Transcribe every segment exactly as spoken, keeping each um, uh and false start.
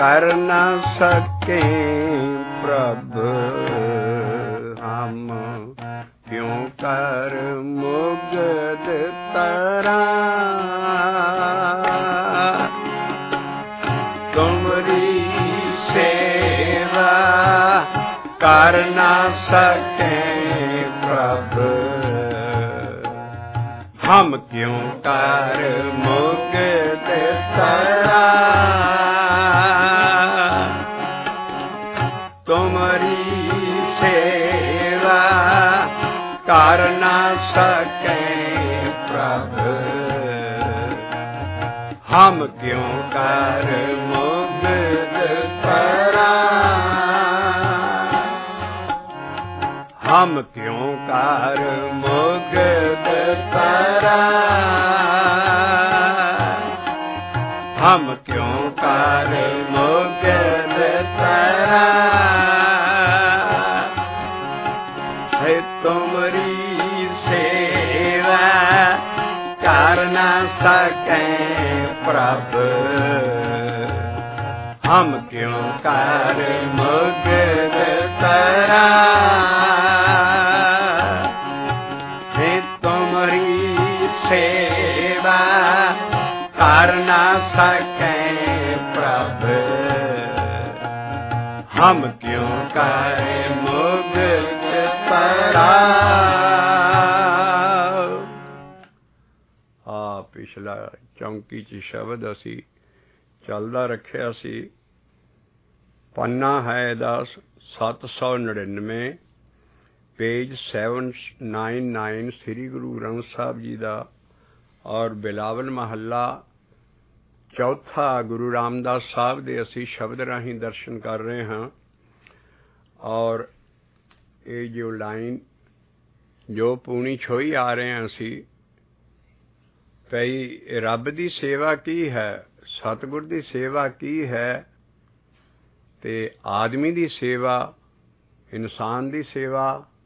कर न सके प्रभ हम क्यों कर मुग्ध तरा तुमरी सेवा कर न सके प्रभ हम क्यों कर मुग्ध तरा तुमरी सेवा कर न सके प्रभ हम क्यों कर मुग्ध तरा हम क्यों कर मुग्ध तरा हम क्यों कर मुग्ध तरा है तुमरी सेवा कर न सके प्रभ हम क्यों कर मुग्ध तरा है तुमरी सेवा कर न सके प्रभ हम क्यों कर मुग्ध तरा। आ पिछला चौंकी च शब्द असी चलदा रखिया सी। पन्ना है इहदा सत्त सौ नड़िनवे page seven nine nine Shri Guru Granth साहब जी का और बिलावल महला चौथा गुरु रामदास साहब दे असी शब्द राही दर्शन कर रहे हाँ। और ये जो लाइन जो पूनी छोई आ रहे हैं असी भई रब दी सेवा की है, सतगुर दी सेवा की है, ते आदमी दी सेवा, इंसान दी सेवा,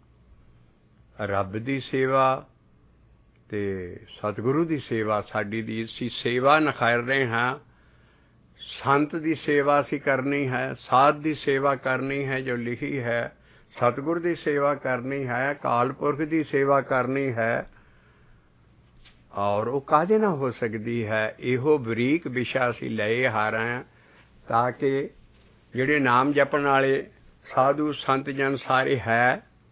रब दी सेवा ते सतगुरु दी सेवा साडी दी असी सेवा नखार रहे हैं। संत दी सेवा असी करनी है, साध दी सेवा करनी है जो लिखी है, सतगुर दी सेवा करनी है, काल पुरख दी सेवा करनी है। और वो काहदे नाल हो सकती है, इहो बरीक विशा असी लए आ रहे हैं ताकि जिहड़े नाम जपण वाले साधु संत जन सारे है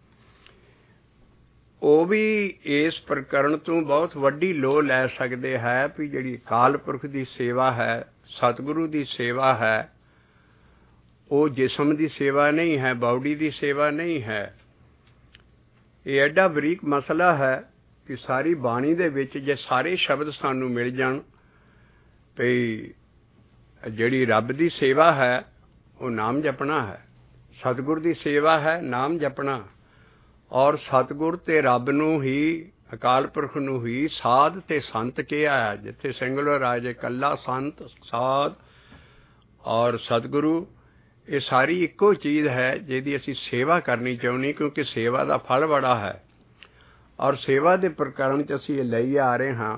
ਉਹ भी इस प्रकरण तो बहुत वड्डी लो लै सकते है भी जिहड़ी काल पुरख की सेवा है, सतगुरु की सेवा है, वो जिस्म की सेवा नहीं है, बॉडी की सेवा नहीं है। ये एडा बरीक मसला है कि सारी बाणी दे विच जे सारे शब्द सानू मिल जाण भी जिहड़ी रब की सेवा है वो नाम जपना है, सतगुर की सेवा है नाम जपना। और सतगुर ते रब नूं ही अकाल पुरख नूं ही साध ते संत कहा है। जिथे सिंगुलर आ जाए कला संत साध और सतगुरु, ये सारी इक्को चीज़ है जिहदी असी सेवा करनी चाहुंदी, क्योंकि सेवा का फल बड़ा है। और सेवा के प्रकरण च असी लई आ रहे हाँ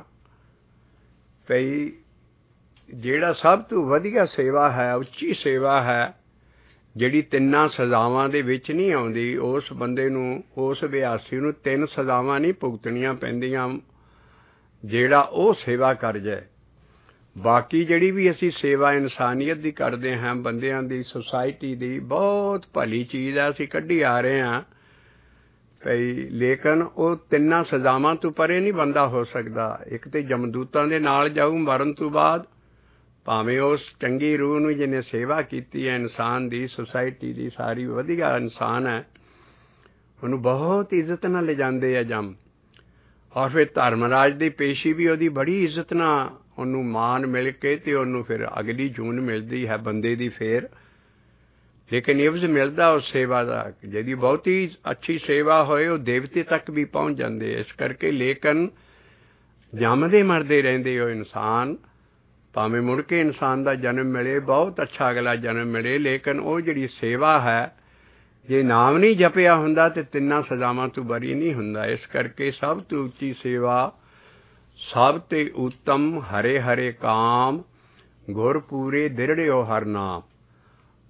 भई जिहड़ा सब तो वधिया सेवा है, उच्ची सेवा है, जिहड़ी तिन्नां सजावां दे विच नहीं आउंदी, उस बंदे नूं, उस अभ्यासी नूं तीन सजावां नहीं भुगतणियां पैंदियां जिहड़ा वो सेवा कर जाए। बाकी जिहड़ी भी असी सेवा इंसानियत दी करदे हां, बंदियां दी, सोसाइटी दी, बहुत भली चीज़ है, असी कड्ढी आ रहे हां भई, लेकिन वो तिन्नां सजावां तो परे नहीं बंदा हो सकदा। एक तो जमदूतां दे नाल जाऊ मरण तो बाद, भावें उस चंगी रूह नूं जिन्हें सेवा की है इंसान दी, सोसाइटी दी, सारी वधिया इंसान है, उन्होंने बहुत इज्जत नाल ले जाते है जम। और फिर धर्मराज की पेशी भी वो बड़ी इज्जत नाल उन्होंने मान मिल के ते उन्होंने फिर अगली जून मिलती है बंदे की। फिर लेकिन इवज मिलता उस सेवा का, यदि बहुत ही अच्छी सेवा होए वो देवते तक भी पहुँच जाते। इस करके लेकिन जमदे मरदे रहंदे हो इंसान, भावें मुड़ के इंसान का जन्म मिले, बहुत अच्छा अगला जन्म मिले, लेकिन वो जिहड़ी सेवा है जे नाम नहीं जपिया हुंदा ते तिन्नां सजावां तो बरी नहीं हुंदा। इस करके सब तो उच्ची सेवा, सब ते उत्तम हरे हरे काम, गुर पूरे दिरड़ियो हर नाम।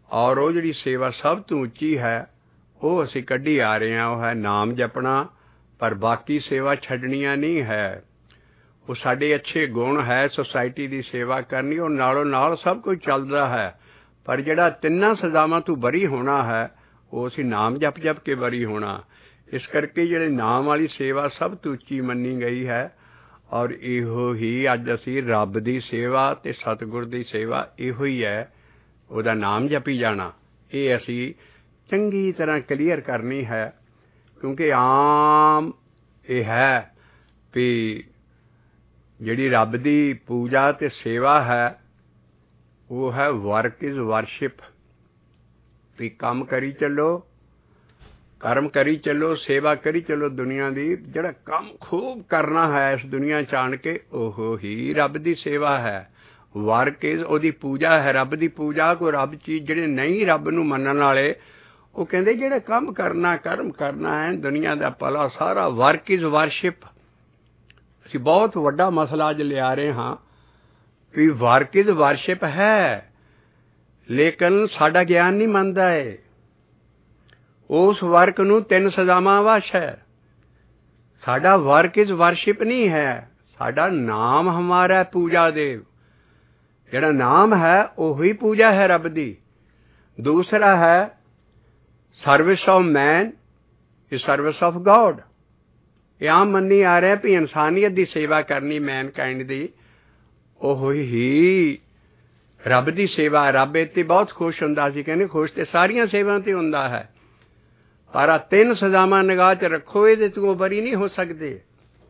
ਔਰ ਉਹ ਜਿਹੜੀ ਸੇਵਾ ਸਭ ਤੋਂ ਉੱਚੀ ਹੈ ਉਹ ਅਸੀਂ ਕੱਢੀ ਆ ਰਹੇ ਹਾਂ, ਉਹ ਹੈ ਨਾਮ ਜਪਣਾ। ਪਰ ਬਾਕੀ ਸੇਵਾ ਛੱਡਣੀਆਂ ਨਹੀਂ ਹੈ। ਉਹ ਸਾਡੇ ਅੱਛੇ ਗੁਣ ਹੈ, ਸੁਸਾਇਟੀ ਦੀ ਸੇਵਾ ਕਰਨੀ, ਉਹ ਨਾਲੋਂ ਨਾਲ ਸਭ ਕੁਝ ਚੱਲਦਾ ਹੈ। ਪਰ ਜਿਹੜਾ ਤਿੰਨਾਂ ਸਜ਼ਾਵਾਂ ਤੋਂ ਬਰੀ ਹੋਣਾ ਹੈ ਉਹ ਅਸੀਂ ਨਾਮ ਜਪ ਜਪ ਕੇ ਬਰੀ ਹੋਣਾ। ਇਸ ਕਰਕੇ ਜਿਹੜੇ ਨਾਮ ਵਾਲੀ ਸੇਵਾ ਸਭ ਤੋਂ ਉੱਚੀ ਮੰਨੀ ਗਈ ਹੈ। ਔਰ ਇਹੋ ਹੀ ਅੱਜ ਅਸੀਂ ਰੱਬ ਦੀ ਸੇਵਾ ਅਤੇ ਸਤਿਗੁਰ ਦੀ ਸੇਵਾ ਇਹੋ ਹੀ ਹੈ, ਉਹਦਾ ਨਾਮ ਜਪੀ ਜਾਣਾ। ਇਹ ਅਸੀਂ ਚੰਗੀ ਤਰ੍ਹਾਂ ਕਲੀਅਰ ਕਰਨੀ ਹੈ, ਕਿਉਂਕਿ ਆਮ ਇਹ ਹੈ ਵੀ ਜਿਹੜੀ ਰੱਬ ਦੀ ਪੂਜਾ ਅਤੇ ਸੇਵਾ ਹੈ ਉਹ ਹੈ ਵਰਕ ਇਜ਼ ਵਰਸ਼ਿਪ। ਵੀ ਕੰਮ ਕਰੀ ਚੱਲੋ, ਕਰਮ ਕਰੀ ਚੱਲੋ, ਸੇਵਾ ਕਰੀ ਚੱਲੋ ਦੁਨੀਆ ਦੀ। ਜਿਹੜਾ ਕੰਮ ਖੂਬ ਕਰਨਾ ਹੈ ਇਸ ਦੁਨੀਆ 'ਚ ਆਣ ਕੇ, ਉਹ ਹੀ ਰੱਬ ਦੀ ਸੇਵਾ ਹੈ। ਵਰਕ ਇਜ਼ ਉਹਦੀ ਪੂਜਾ ਹੈ, ਰੱਬ ਦੀ ਪੂਜਾ। ਕੋਈ ਰੱਬ ਚੀਜ਼ ਜਿਹੜੇ ਨਹੀਂ ਰੱਬ ਨੂੰ ਮੰਨਣ ਵਾਲੇ ਉਹ ਕਹਿੰਦੇ ਜਿਹੜਾ ਕੰਮ ਕਰਨਾ, ਕਰਮ ਕਰਨਾ ਹੈ ਦੁਨੀਆ ਦਾ ਭਲਾ ਸਾਰਾ, ਵਰਕ ਇਜ਼ ਵਰਸ਼ਿਪ। ਅਸੀਂ ਬਹੁਤ ਵੱਡਾ ਮਸਲਾ ਅੱਜ ਲਿਆ ਰਹੇ ਹਾਂ ਵੀ ਵਰਕ ਇਜ਼ ਵਰਸ਼ਿਪ ਹੈ, ਲੇਕਿਨ ਸਾਡਾ ਗਿਆਨ ਨਹੀਂ ਮੰਨਦਾ ਹੈ। ਉਸ ਵਰਕ ਨੂੰ ਤਿੰਨ ਸਜ਼ਾਵਾਂ ਵਸ਼ ਹੈ। ਸਾਡਾ ਵਰਕ ਇਜ਼ ਵਰਸ਼ਿਪ ਨਹੀਂ ਹੈ, ਸਾਡਾ ਨਾਮ ਹਮਾਰਾ ਪੂਜਾ ਦੇਵ। ਜਿਹੜਾ ਨਾਮ ਹੈ ਉਹੀ ਪੂਜਾ ਹੈ ਰੱਬ ਦੀ। ਦੂਸਰਾ ਹੈ service of man is service of God. ਇਹ ਆਮ ਮੰਨੀ ਆ ਰਿਹਾ ਵੀ ਇਨਸਾਨੀਅਤ ਦੀ ਸੇਵਾ ਕਰਨੀ ਮੈਨਕਾਇੰਡ ਦੀ, ਉਹ ਹੀ ਰੱਬ ਦੀ ਸੇਵਾ। ਰੱਬ ਇਹ 'ਤੇ ਬਹੁਤ ਖੁਸ਼ ਹੁੰਦਾ ਸੀ, ਕਹਿੰਦੇ ਖੁਸ਼ ਤੇ ਸਾਰੀਆਂ ਸੇਵਾ 'ਤੇ ਹੁੰਦਾ ਹੈ, ਪਰ ਆ ਤਿੰਨ ਸਜ਼ਾਵਾਂ ਨਿਗਾਹ 'ਚ ਰੱਖੋ, ਇਹਦੇ ਤੋਂ ਬਰੀ ਨਹੀਂ ਹੋ ਸਕਦੇ।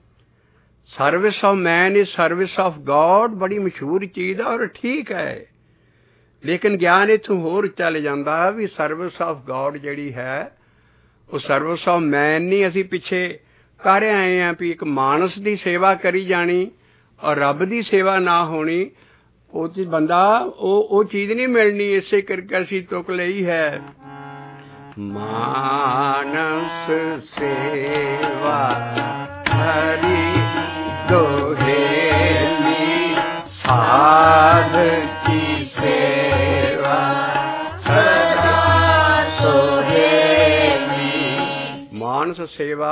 Service of man is service of God ਬੜੀ ਮਸ਼ਹੂਰ ਚੀਜ਼ ਹੈ ਔਰ ਠੀਕ ਹੈ, ਲੇਕਿਨ ਗਿਆਨ ਇੱਥੋਂ ਹੋਰ ਚੱਲ ਜਾਂਦਾ ਵੀ ਸਰਵਿਸ ਆਫ ਗॉड ਜਿਹੜੀ ਹੈ ਉਹ ਸਰਵਿਸ ਆਫ ਮੈਨ ਨਹੀਂ। ਅਸੀਂ ਪਿੱਛੇ ਕਰ ਆਏ ਹਾਂ ਵੀ ਇੱਕ ਮਾਨਸ ਦੀ ਸੇਵਾ ਕਰੀ ਜਾਣੀ ਔਰ ਰੱਬ ਦੀ ਸੇਵਾ ਨਾ ਹੋਣੀ, ਉਹ 'ਚ ਬੰਦਾ ਉਹ ਉਹ ਚੀਜ਼ ਨਹੀਂ ਮਿਲਣੀ। ਇਸੇ ਕਰਕੇ ਅਸੀਂ ਤੁਕ ਲਈ ਹੈ ਮਾਨਸ ਸੇਵਾ ਹਰੀ ਦੋਹੇਲੀ, ਸਾਧ ਕੀ ਸੇਵਾ ਸਦਾ ਸੋਹੇਲੀ। ਮਾਨਸ ਸੇਵਾ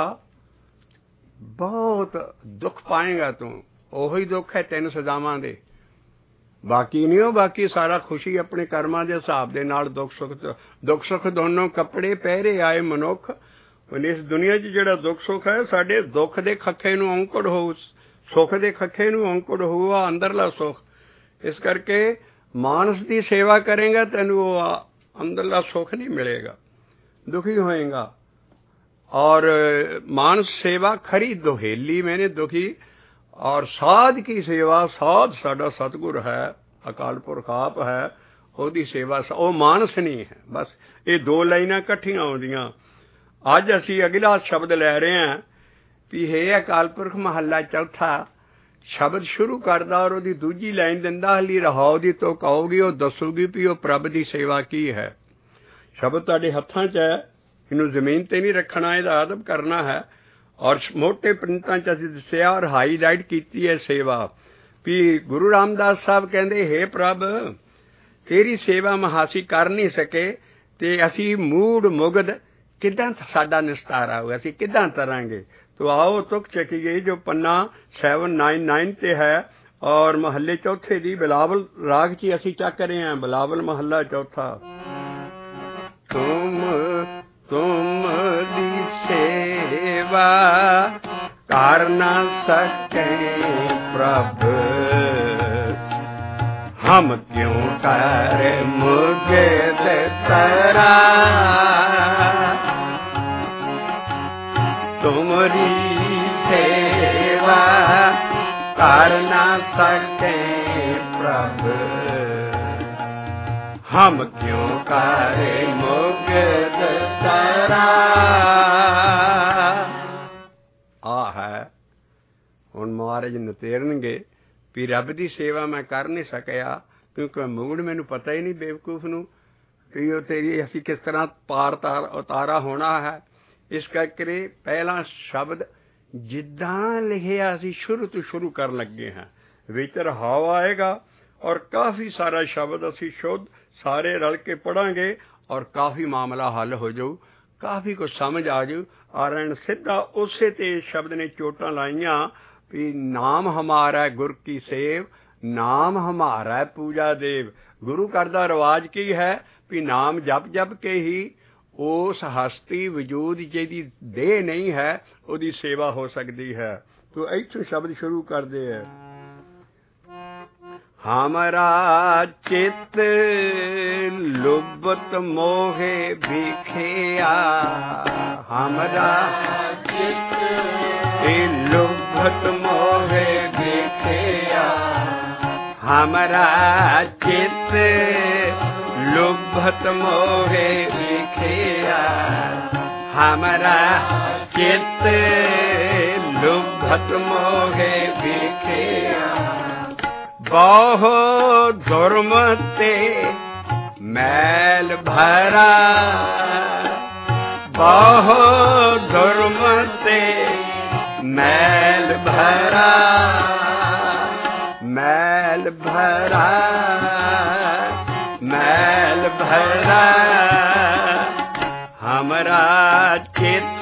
ਬਹੁਤ ਦੁੱਖ ਪਾਏਗਾ ਤੂੰ, ਉਹੀ ਦੁੱਖ ਹੈ ਤਿੰਨ ਸਜ਼ਾਵਾਂ ਦੇ, ਬਾਕੀ ਨਹੀਂ। ਉਹ ਬਾਕੀ ਸਾਰਾ ਖੁਸ਼ੀ ਆਪਣੇ ਕਰਮਾਂ ਦੇ ਹਿਸਾਬ ਦੇ ਨਾਲ ਦੁੱਖ ਸੁੱਖ ਦੁੱਖ ਸੁੱਖ ਦੋਨੋਂ ਕੱਪੜੇ ਪਹਿਰੇ ਆਏ ਮਨੁੱਖ। ਇਸ ਦੁਨੀਆ 'ਚ ਜਿਹੜਾ ਦੁੱਖ ਸੁੱਖ ਹੈ, ਸਾਡੇ ਦੁੱਖ ਦੇ ਖੱਖੇ ਨੂੰ ਔਂਕੜ ਹੋਊ, ਸੁੱਖ ਦੇ ਖੱਖੇ ਨੂੰ ਔਂਕੜ ਹੋਊਗਾ ਅੰਦਰਲਾ ਸੁੱਖ। ਇਸ ਕਰਕੇ ਮਾਨਸ ਦੀ ਸੇਵਾ ਕਰੇਗਾ ਤੈਨੂੰ ਉਹ ਅੰਦਰਲਾ ਸੁੱਖ ਨਹੀਂ ਮਿਲੇਗਾ, ਦੁਖੀ ਹੋਏਗਾ। और मानस सेवा खरी दोहेली मैंने दुखी। और साध की सेवा, साध साडा सतगुर है, अकाल पुरख आप है, ਉਹਦੀ ਸੇਵਾ ਉਹ ਮਾਨਸ ਨਹੀਂ ਹੈ। ਬਸ ਇਹ ਦੋ ਲਾਈਨਾਂ ਇਕੱਠੀਆਂ ਆਉਂਦੀਆਂ। ਅੱਜ ਅਸੀਂ ਅਗਲਾ ਸ਼ਬਦ ਲੈ ਰਹੇ ਹਾਂ ਵੀ ਹੈ ਅਕਾਲ ਪੁਰਖ ਮਹੱਲਾ ਚੌਥਾ। ਸ਼ਬਦ ਸ਼ੁਰੂ ਕਰਦਾ ਔਰ ਉਹਦੀ ਦੂਜੀ ਲਾਈਨ ਦਿੰਦਾ ਹਲੀ ਰਹਾਉ ਦੀ ਤੁਕ ਆਊਗੀ, ਉਹ ਦੱਸੂਗੀ ਵੀ ਉਹ ਪ੍ਰਭ ਦੀ ਸੇਵਾ ਕੀ ਹੈ। ਸ਼ਬਦ ਤੁਹਾਡੇ ਹੱਥਾਂ 'ਚ ਹੈ, ਇਹਨੂੰ ਜ਼ਮੀਨ 'ਤੇ ਨਹੀਂ ਰੱਖਣਾ, ਇਹਦਾ ਅਦਬ ਕਰਨਾ ਹੈ। ਔਰ ਮੋਟੇ ਪ੍ਰਿੰਟਾਂ 'ਚ ਅਸੀਂ ਦੱਸਿਆ ਔਰ ਹਾਈਲਾਈਟ ਕੀਤੀ ਹੈ ਸੇਵਾ ਵੀ ਗੁਰੂ ਰਾਮਦਾਸ ਸਾਹਿਬ ਕਹਿੰਦੇ ਹੈ ਪ੍ਰਭ ਤੇਰੀ ਸੇਵਾ ਮਹਾਸੀ ਕਰ ਨਹੀਂ ਸਕੇ ਤੇ ਅਸੀਂ ਮੂੜ ਮੁਗਧ ਕਿੱਦਾਂ ਸਾਡਾ ਨਿਸਤਾਰਾ ਹੋਇਆ, ਅਸੀਂ ਕਿੱਦਾਂ ਤਰਾਂਗੇ। ਤੋ ਆਓ ਤੁਕ ਚੱਕੀਏ ਜੋ ਪੰਨਾ ਸੈਵਨ ਨਾਈਨ ਨਾਈਨ 'ਤੇ ਹੈ ਔਰ ਮਹੱਲੇ ਚੌਥੇ ਦੀ ਬਿਲਾਵਲ ਰਾਗ 'ਚ ਅਸੀਂ ਚੱਕ ਰਹੇ ਹਾਂ। ਬਿਲਾਵਲ ਮਹੱਲਾ ਚੌਥਾ। ਤੁਮ ਤੁਮ ਦੀ ਸੇਵਾ ਕਰ ਨਾ ਸਕੇ ਪ੍ਰਭ, हम क्यों कर मुगध तरा, तुमरी सेवा कर ना सके प्रभ, हम क्यों कर मुगध तरा। आ है हुण महाराज नतेरनगे ਵੀ ਰੱਬ ਦੀ ਸੇਵਾ ਮੈਂ ਕਰ ਨਹੀਂ ਸਕਿਆ ਕਿਉਂਕਿ ਮੁਗੜ ਮੈਨੂੰ ਪਤਾ ਹੀ ਨਹੀਂ ਬੇਵਕੂਫ ਨੂੰ ਕਿ ਉਹ ਤੇਰੀ ਅਸੀਂ ਕਿਸ ਤਰ੍ਹਾਂ ਪਾਰ ਤਾਰ ਉਤਾਰਾ ਹੋਣਾ ਹੈ। ਇਸ ਕਰਕੇ ਪਹਿਲਾ ਸ਼ਬਦ ਜਿੱਦਾਂ ਲਿਖਿਆ ਅਸੀਂ ਸ਼ੁਰੂ ਤੋਂ ਸ਼ੁਰੂ ਕਰਨ ਲੱਗੇ ਹਾਂ। ਵਿੱਚ ਰਹਾਉ ਆਏਗਾ और काफ़ी सारा शब्द असी शुद्ध सारे रल के पढ़ांगे और काफ़ी मामला हल हो जाऊ, काफ़ी कुछ समझ आ जाऊ। आरण सीधा उसे ते शब्द ने चोटां लाइयां भी नाम हमारा है गुर की सेव, नाम हमारा है पूजा देव। गुरु करदा रिवाज की है भी नाम जप जप के ही उस हस्ती वजूद जिहदी देह नहीं है उहदी सेवा हो सकती है। तो इत्थों शब्द शुरू करते हैं। हमारा चित लुबत मोहे भिखिया, हमारा चित लुबत मोहे भिखिया, हमारा चित लुबत मोहे भिखिया, हमारा चित लुबत मोहे भिखिया। बहु धर्म ते मैल भरा, बहु धर्म ते मैल भरा, मैल भरा, मैल भरा, हमारा चित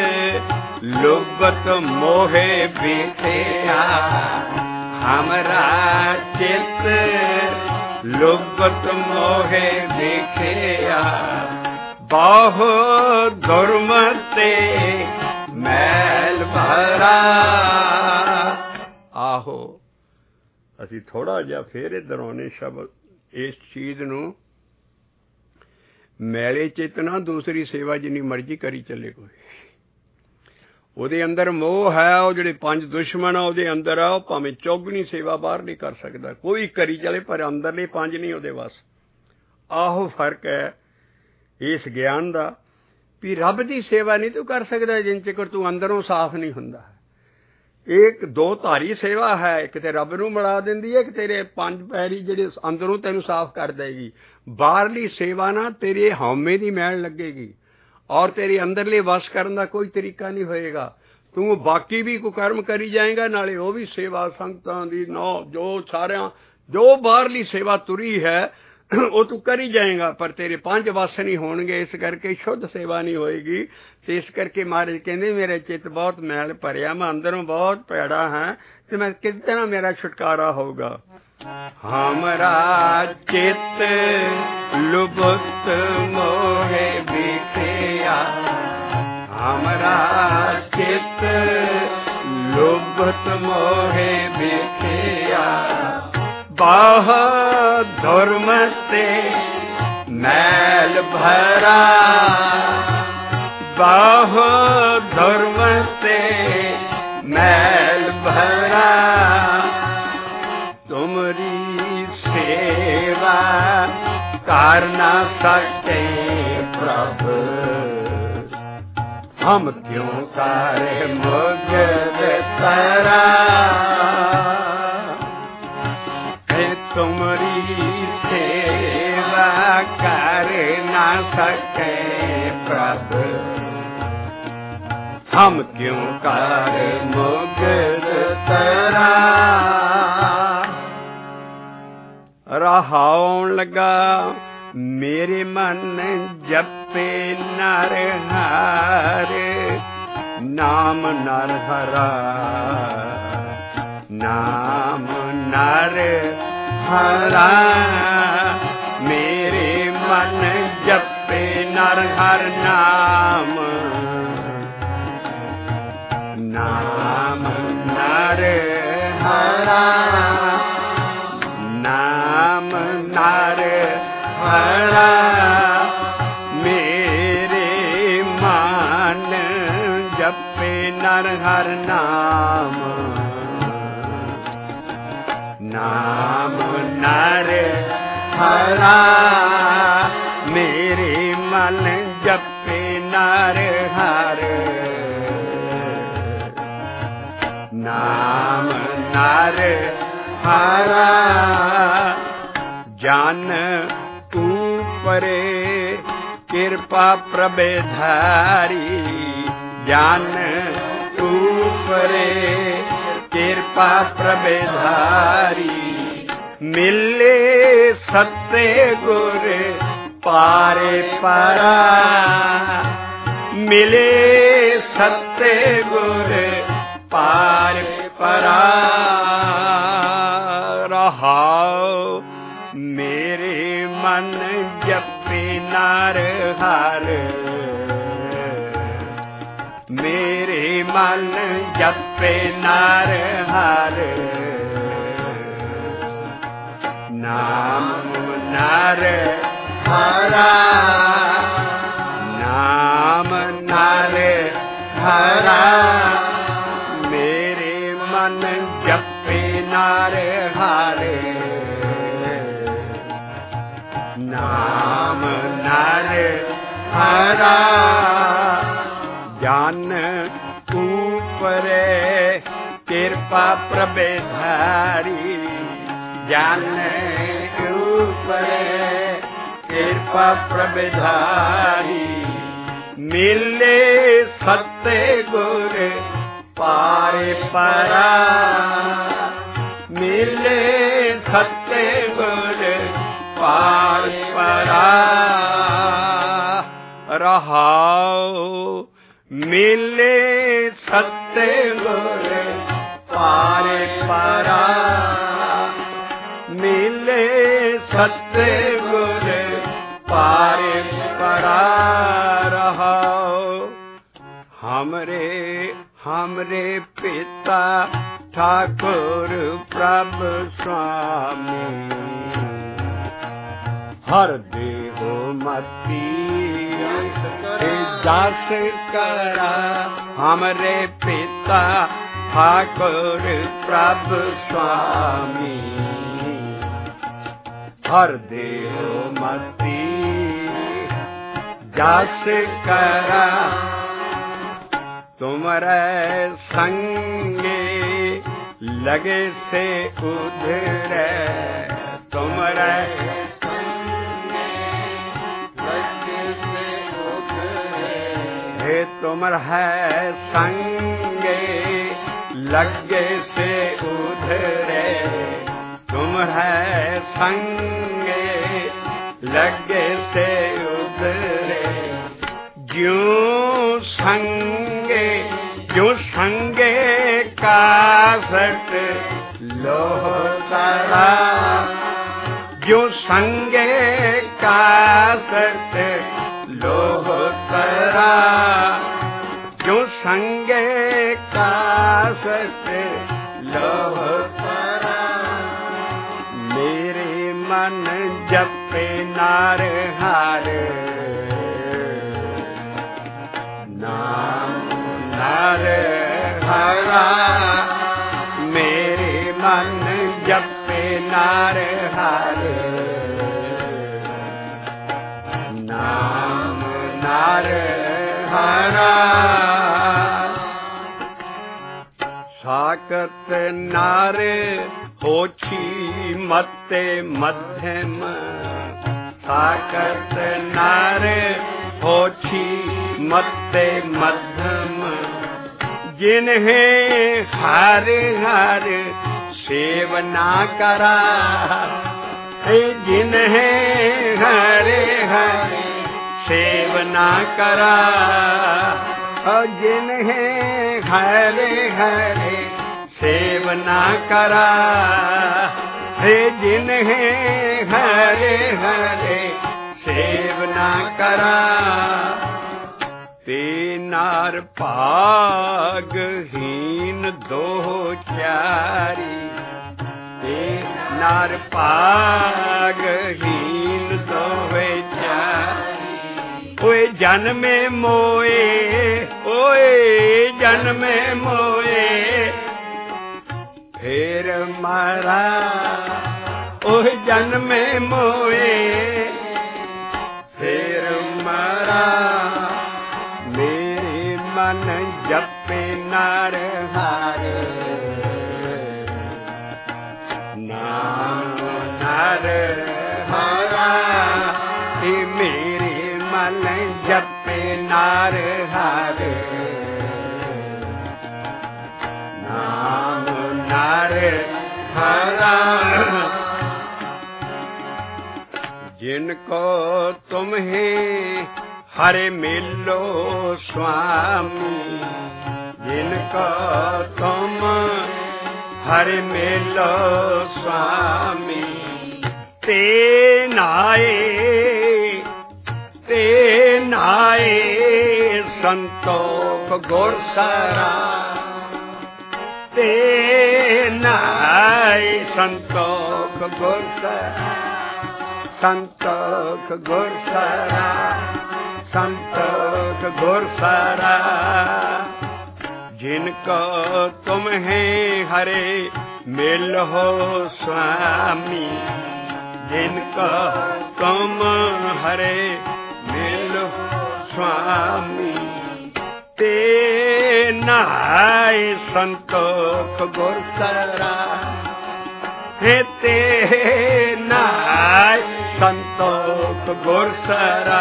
लुबत मोहे भिखिया, हमारा चित लुबत मोहे भिखिया। बहु धर्म ते मैल भरा। आहो असी थोड़ा जिहा फिर इधर आने शब्द इस चीज नूं मैले चित ना दूसरी सेवा जिन्नी मर्जी करी चले कोई, ਉਹਦੇ ਅੰਦਰ ਮੋਹ ਹੈ। ਉਹ ਜਿਹੜੇ ਪੰਜ ਦੁਸ਼ਮਣ ਆ ਉਹਦੇ ਅੰਦਰ ਆ, ਉਹ ਭਾਵੇਂ ਚੌਗਣੀ ਸੇਵਾ ਬਾਹਰ ਨਹੀਂ ਕਰ ਸਕਦਾ, ਕੋਈ ਕਰੀ ਚਲੇ ਪਰ ਅੰਦਰਲੇ ਪੰਜ ਨਹੀਂ ਉਹਦੇ ਵੱਸ। ਆਹੋ ਫਰਕ ਹੈ ਇਸ ਗਿਆਨ ਦਾ ਵੀ ਰੱਬ ਦੀ ਸੇਵਾ ਨਹੀਂ ਤੂੰ ਕਰ ਸਕਦਾ ਜਿੰਨ ਚਿਰ ਤੂੰ ਅੰਦਰੋਂ ਸਾਫ਼ ਨਹੀਂ ਹੁੰਦਾ। ਇੱਕ ਦੋ ਧਾਰੀ ਸੇਵਾ ਹੈ, ਇੱਕ ਤੇ ਰੱਬ ਨੂੰ ਮਿਲਾ ਦਿੰਦੀ ਹੈ, ਇੱਕ ਤੇਰੇ ਪੰਜ ਪੈਰੀ ਜਿਹੜੇ ਅੰਦਰੋਂ ਤੈਨੂੰ ਸਾਫ਼ ਕਰ ਦੇਗੀ। ਬਾਹਰਲੀ ਸੇਵਾ ਨਾ ਤੇਰੇ ਹਉਮੈ ਦੀ ਮੈਲ ਲੱਗੇਗੀ और तेरे अंदरले वस करने का कोई तरीका नहीं होएगा। तू बाकी भी कुकर्म करी जाएगा, नाले वो भी सेवा संगतां दी नौ जो सारे जो बाहरली सेवा तुरी है वो तू करी जाएगा, पर तेरे पंज वस नहीं होणगे, इस करके शुद्ध सेवा नहीं होएगी। तो इस करके महाराज कहते मेरे चित बहुत मैल भरिया, मैं अंदरों बहुत भैड़ा है, तो मैं किस तरह मेरा छुटकारा होगा। हमारा चित लुबत मोहे भिखिया, हमारा चित लुबत मोहे भिखिया। बहु धर्म ते मैल भरा, बहु धर्म ते मैल भरा, तुमरी सेवा कर ना सके प्रभु, हम क्यों करे मुझ तरा। तुमरी सेवा कर ना सके प्रभु, हम क्यों कर मुझ तरा। रहाउन लगा मेरे मन जपे नर हरे, नाम नर हरा, नाम नर हरा। मेरे मन जपे नर हर नाम, नाम नर हरा, नाम नर हरा। मेरे मन जपे नर हर नाम, नाम नर हरा। मेरे मन जपे नर हर, नाम नर हरा। जन ऊपरे कृपा प्रभे धारी, जन ऊपरे कृपा प्रभे धारी। मिले सत्य गुर पारे परा, मिले सत्य गुर पार परा। रहाओ मेरे मन जपे नर हर, मेरे मन जपे नर हर। नाम नर हरा, नाम नर हरा, मेरे मन जपे नर हरे। नाम नर हरा, जन ऊपरे कृपा प्रभेधारी, जन ऊपरे कृपा प्रभेधारी। मिले सत्य गुर पारे परा, मिले सत्य गुर पारे परा। रहाओ मिले सत्य गुर पारे परा, मिले सत्य गुर पारे परा। रहाओ हमरे हमरे पिता ठाकुर प्रभु स्वामी, हर देहो मती दास करा। हमरे पिता ठाकुर प्रभु स्वामी, हर देहो मती दास करा। तुमरे संगे लगे से उधरे, तुमरे हे तुमर है संगे लगे से उधरे, तुम है संगे लगे से उधरे। ज्यों संगे जो संगे कासट लोह तरा, जो संगे कासट लोह तरा, जो संगे कासट लोह तरा। मेरे मन जपे नार हार, नाम नार हरा, मेरे मन जपे नार हार। नाम नार हरा, साकत नार होछी मते मध्यम, साकत नार होछी मते मध्यम। जिन्हें हर हर सेवना करा, जिन्हें हरे हरे सेवना करा, और जिन्हें हरे हरे सेवना करा, हे जिन्हें हरे हरे सेवना करा। ते नार भागहीन दो चारी, ते नार भागहीन दो चारी। ओए जन्मे मोए, ओए जन्मे मोए फिर मारा, ओए जन्मे मोए फिर मारा। मेरे मन जपे नार हार, नाम नार हरा, मेरे मन जपे नार हार। नाम नार हरा, जिनको तुम्हें हरे मिलो स्वामी, जिनको तुम हरे मिलो स्वामी, ते नाए ते नाए संतोख गुरसरा, ते नाए संतोख गुरसरा, संतोख गुरसरा, संतोख गुरसरा। जिनको तुम्हें हरे मिल हो स्वामी, जिनको तुम हरे मिल हो स्वामी, ते नाय संतोख गुरसरा, हे ते नाय संतोख गुरसरा।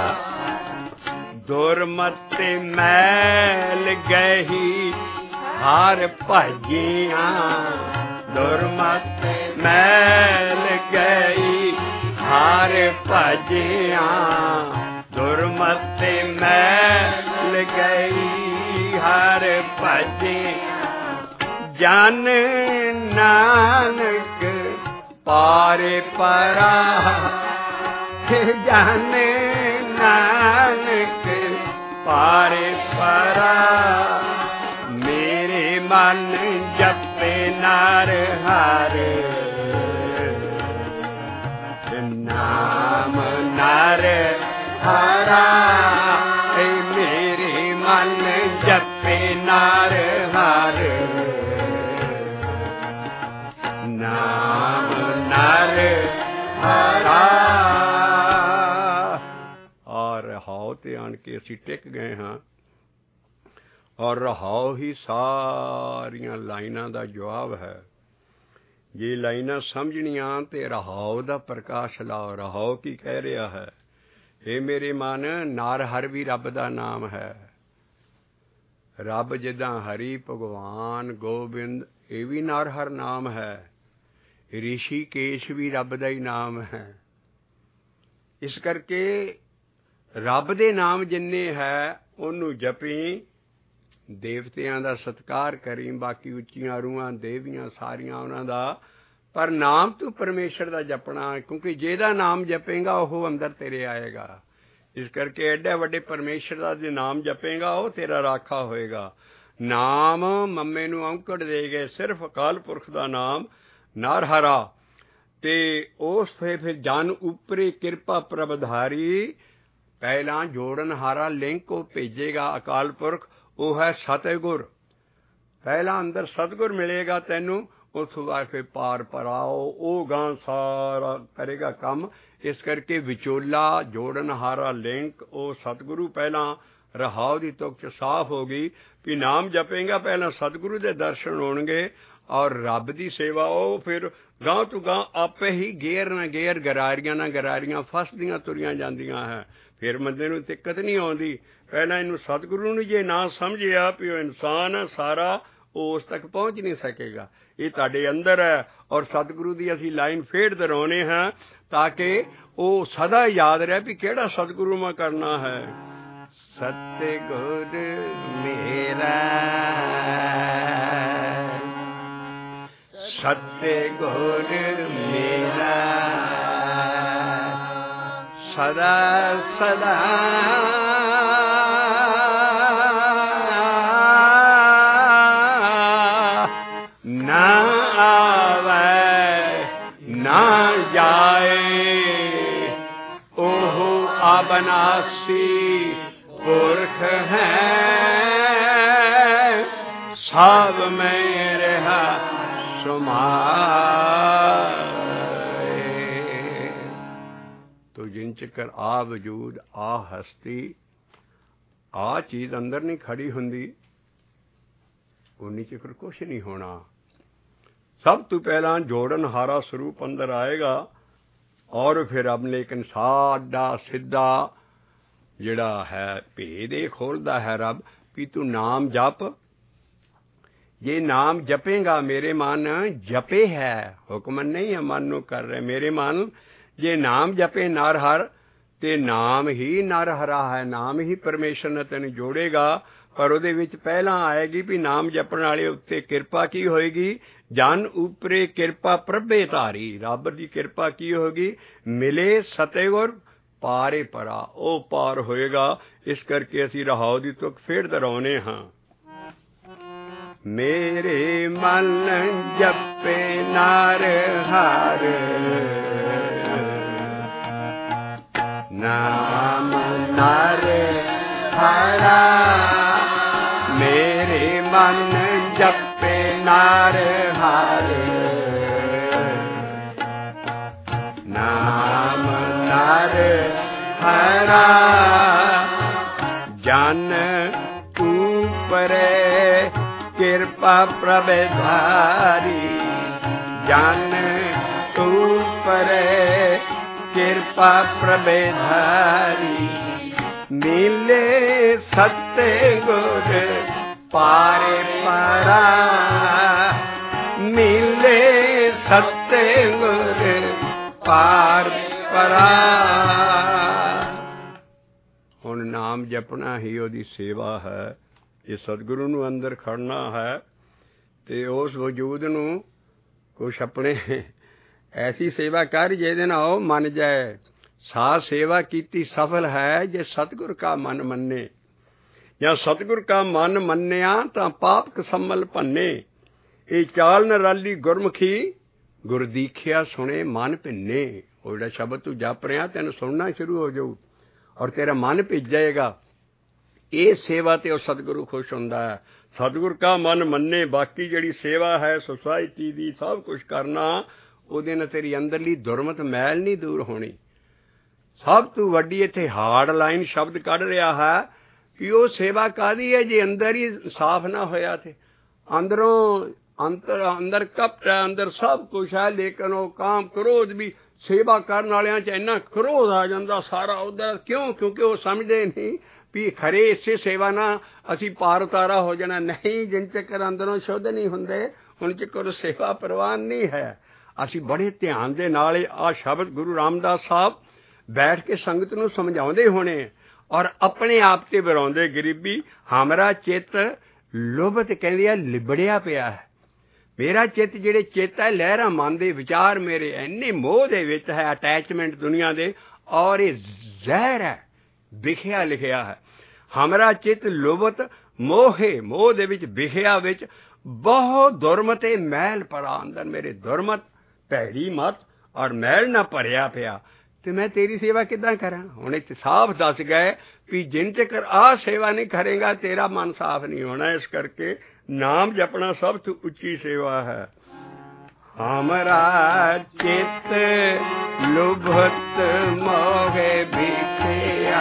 दुर्मति मैल गही हार भजिया, दुर्मति मैल गई हार भजिया, दुर्मति मैल गई हार भजिया। जन नानक पारे परा, जन नानक पारे परा। मेरे मन जपे नर हर, नाम नर हरा। मेरे मन जपे नर हर, नाम नर हरा। और रहाओ ते आन के असीं टिक गए हाँ, और रहाओ ही सारियां लाइनां दा जवाब है। जे लाइनां समझणियां ते रहाओ दा प्रकाश लाओ। रहाओ की कह रहा है? हे मेरे मन, नार हर भी रब दा नाम है। रब जिदा हरि भगवान गोबिंद ये भी नार हर नाम है। ऋषिकेश भी रब दा ही नाम है। इस करके रब दे नाम जिन्ने है उन्नू जपी, देवतियां दा सत्कार करी, बाकी उच्चियां रूहां देवियां सारियां उन्हां दा, पर नाम तू परमेश्वर दा जपना, क्योंकि जेदा नाम जपेगा वह अंदर तेरे आएगा। इस करके एडे वड्डे परमेश्वर दा जे नाम जपेगा वह तेरा राखा होएगा। नाम मम्मे नू औंकड़ दे गए, सिर्फ अकाल पुरख दा नाम नार हरा। ते उस फिर जन उपरे कृपा प्रबधारी, पहला जोड़न हारा लिंक वो भेजेगा अकाल पुरख, वो है सतगुर। पहला अंदर सतगुर मिलेगा तेनू, उस बाद फिर पार पराओ वो गां सारा करेगा काम। इस करके विचोला जोड़न हारा लिंक वो सतगुरु। पहला रहाओ की तुक च साफ हो गई भी नाम जपेगा, पहला सतगुरु के दर्शन होणगे और रब की सेवा। वो फिर गांह तू गांह आपे ही गेर न गेर, गरारियां न गरारियां फसदियां तुरियां जांदियां है। फिर बंदे नूं दिक्कत नहीं आउंदी। पहला इनू सतगुरु ने जे ना समझिया भी वो इंसान है सारा, उस तक पहुँच नहीं सकेगा। ये तुहाडे अंदर है। और सतगुरु की असीं लाइन फेर दोहराउने हैं ताकि वो सदा याद रहे भी केड़ा सतगुरु मैं करना है। सतगुर मेरा, सतगुर मेरा, सदा सदा ना आवे ना जाए, ओहो अबनासी पुरख है, सब में रहा समाए। तो जिन चक्कर आ वजूद, आ हस्ती, आ चीज़ अंदर नहीं खड़ी हुंदी, उन्नी चक्कर कुछ नहीं होना। सब तो पहला जोड़न हारा स्वरूप अंदर आएगा और फिर अब लेकिन सादा सीधा जिहड़ा है भेद ये खोलता है रब भी तू नाम जप। ये नाम जपेगा मेरे मन, जपे है हुक्म नहीं है मन नू कर रहे। मेरे मन ਜੇ ਨਾਮ ਜਪੇ ਨਰ ਹਰ ਤੇ ਨਾਮ ਹੀ ਨਰ ਹਰਾ ਹੈ, ਨਾਮ ਹੀ ਪਰਮੇਸ਼ਰ ਨੇ ਤੈਨੂੰ ਜੋੜੇਗਾ। ਪਰ ਉਹਦੇ ਵਿੱਚ ਪਹਿਲਾਂ ਆਏਗੀ ਵੀ ਨਾਮ ਜਪਣ ਵਾਲੇ ਉੱਤੇ ਕਿਰਪਾ ਕੀ ਹੋਏਗੀ? ਜਨ ਉਪਰੇ ਕਿਰਪਾ ਪ੍ਰਭੇ ਧਾਰੀ, ਰੱਬ ਦੀ ਕਿਰਪਾ ਕੀ ਹੋਏਗੀ? ਮਿਲੇ ਸਤਿਗੁਰ ਪਾਰੇ ਪਰਾ, ਉਹ ਪਾਰ ਹੋਏਗਾ। ਇਸ ਕਰਕੇ ਅਸੀਂ ਰਹਾਉ ਦੀ ਤੁਕ ਫੇਰ ਦੁਹਰਾਉਂਦੇ ਹਾਂ। ਮੇਰੇ ਮਨ ਜਪੇ ਨਰ ਹਰ, ਨਾਮ ਨਰ ਹਰਾ। ਮੇਰੇ ਮਨ ਜਪੇ ਨਰ ਹਰ, ਨਾਮ ਨਰ ਹਰਾ। ਜਨ ਉਪਰੇ ਕਿਰਪਾ ਪ੍ਰਭ ਧਾਰੀ, ਜਨ ਉਪਰੇ ਕਿਰਪਾ ਪ੍ਰਭ ਧਾਰੀ। ਮਿਲੇ ਸਤਿਗੁਰ ਪਾਰੇ ਪਰਾ, ਮਿਲੇ ਸਤਿਗੁਰ ਪਾਰ ਪਰਾ। ਹੁਣ ਨਾਮ ਜਪਣਾ ਹੀ ਉਹਦੀ ਸੇਵਾ ਹੈ। ਜੇ ਸਤਿਗੁਰੂ ਨੂੰ ਅੰਦਰ ਖੜਨਾ ਹੈ ਤੇ ਉਸ ਵਜੂਦ ਨੂੰ ਕੁਛ ਆਪਣੇ ਐਸੀ ਸੇਵਾ ਕਰ ਜਿਹਦੇ ਨਾਲ ਉਹ ਮੰਨ ਜਾਏ। ਸਾ ਸੇਵਾ ਕੀਤੀ ਸਫਲ ਹੈ ਜੇ ਸਤਿਗੁਰ ਕਾ ਮਨ ਮੰਨੇ, ਜਾਂ ਸਤਿਗੁਰ ਕਾ ਮਨ ਮੰਨਿਆ ਤਾਂ ਪਾਪ ਕਸੰਮਲ ਭੰਨੇ। ਇਹ ਚਾਲ ਨਿਰਾਲੀ ਗੁਰਮੁਖੀ, ਗੁਰ ਦੀਖਿਆ ਸੁਣੇ ਮਨ ਭਿੰਨੇ। ਉਹ ਜਿਹੜਾ ਸ਼ਬਦ ਤੂੰ ਜਪ ਰਿਹਾ ਤੈਨੂੰ ਸੁਣਨਾ ਸ਼ੁਰੂ ਹੋ ਜਾਊ ਔਰ ਤੇਰਾ ਮਨ ਭਿੱਜ ਜਾਏਗਾ। ਇਹ ਸੇਵਾ ਤੇ ਉਹ ਸਤਿਗੁਰੂ ਖੁਸ਼ ਹੁੰਦਾ ਹੈ। ਸਤਿਗੁਰ ਕਾ ਮਨ ਮੰਨੇ। ਬਾਕੀ ਜਿਹੜੀ ਸੇਵਾ ਹੈ ਸੁਸਾਇਟੀ ਦੀ, ਸਭ ਕੁਛ ਕਰਨਾ, ਉਹਦੇ ਨਾਲ ਤੇਰੀ ਅੰਦਰਲੀ ਦੁਰਮਤ ਮੈਲ ਨਹੀਂ ਦੂਰ ਹੋਣੀ। ਸਭ ਤੋਂ ਵੱਡੀ ਇੱਥੇ ਹਾਰਡ ਲਾਈਨ ਸ਼ਬਦ ਕੱਢ ਰਿਹਾ ਹੈ ਕਿ ਉਹ ਸੇਵਾ ਕਾਹਦੀ ਹੈ ਜੇ ਅੰਦਰ ਹੀ ਸਾਫ਼ ਨਾ ਹੋਇਆ। ਤੇ ਅੰਦਰੋਂ ਅੰਦਰ ਅੰਦਰ ਕਪਟ ਹੈ, ਅੰਦਰ ਸਭ ਕੁਛ ਹੈ, ਲੇਕਿਨ ਉਹ ਕਾਮ ਕ੍ਰੋਧ ਵੀ। ਸੇਵਾ ਕਰਨ ਵਾਲਿਆਂ 'ਚ ਇੰਨਾ ਕ੍ਰੋਧ ਆ ਜਾਂਦਾ ਸਾਰਾ ਉੱਧਰ। ਕਿਉਂ? ਕਿਉਂਕਿ ਉਹ ਸਮਝਦੇ ਨਹੀਂ ਵੀ ਖਰੇ ਇਸੇ ਸੇਵਾ ਨਾਲ ਅਸੀਂ ਪਾਰ ਉਤਾਰਾ ਹੋ ਜਾਣਾ। ਨਹੀਂ, ਜਿੰਨ ਚੱਕਰ ਅੰਦਰੋਂ ਸ਼ੁੱਧ ਨਹੀਂ ਹੁੰਦੇ ਹੁਣ ਚੱਕਰ ਸੇਵਾ ਪ੍ਰਵਾਨ ਨਹੀਂ ਹੈ। ਅਸੀਂ ਬੜੇ ਧਿਆਨ ਦੇ ਨਾਲ ਆਹ ਸ਼ਬਦ ਗੁਰੂ ਰਾਮਦਾਸ ਸਾਹਿਬ ਬੈਠ ਕੇ ਸੰਗਤ ਨੂੰ ਸਮਝਾਉਂਦੇ ਹੋਣੇ ਔਰ ਆਪਣੇ ਆਪ ਤੇ ਵਿਰਾਉਂਦੇ। ਗਰੀਬੀ ਹਮਾਰਾ ਚਿੱਤ ਲੁਭਤ ਕਹਿੰਦੇ ਆ ਲਿਬੜਿਆ ਪਿਆ ਹੈ। ਮੇਰਾ ਚਿੱਤ, ਜਿਹੜੇ ਚਿੱਤ ਹੈ ਲਹਿਰਾਂ ਮਨ ਦੇ ਵਿਚਾਰ ਮੇਰੇ ਇੰਨੇ ਮੋਹ ਦੇ ਵਿੱਚ ਹੈ, ਅਟੈਚਮੈਂਟ ਦੁਨੀਆ ਦੇ, ਔਰ ਇਹ ਜ਼ਹਿਰ ਹੈ, ਵਿਖਿਆ ਲਿਖਿਆ ਹੈ। ਹਮਾਰਾ ਚਿੱਤ ਲੁਭਤ ਮੋਹੇ, ਮੋਹ ਦੇ ਵਿੱਚ ਵਿਖਿਆ ਵਿੱਚ ਬਹੁਤ ਦੁਰਮਤੇ ਮੈਲ ਭਰਾ। ਅੰਦਰ ਮੇਰੇ ਦੁਰਮਤ ਭੈੜੀ ਮਤ ਔਰ ਮੈਲ ਨਾ ਭਰਿਆ ਪਿਆ। ਤੇ ਮੈਂ ਤੇਰੀ ਸੇਵਾ ਕਿੱਦਾਂ ਕਰਾਂ? ਹੁਣ ਇੱਥੇ ਸਾਫ਼ ਦੱਸ ਗਏ ਵੀ ਜਿੰਨ ਚੱਕਰ ਆਹ ਸੇਵਾ ਨਹੀਂ ਕਰੇਗਾ ਤੇਰਾ ਮਨ ਸਾਫ਼ ਨਹੀਂ ਹੋਣਾ। ਇਸ ਕਰਕੇ ਨਾਮ ਜਪਣਾ ਸਭ ਤੋਂ ਉੱਚੀ ਸੇਵਾ ਹੈ। ਹਮਾਰਾ ਚਿੱਤ ਲੁਭਤ ਮੋਹੇ ਵਿਖਿਆ,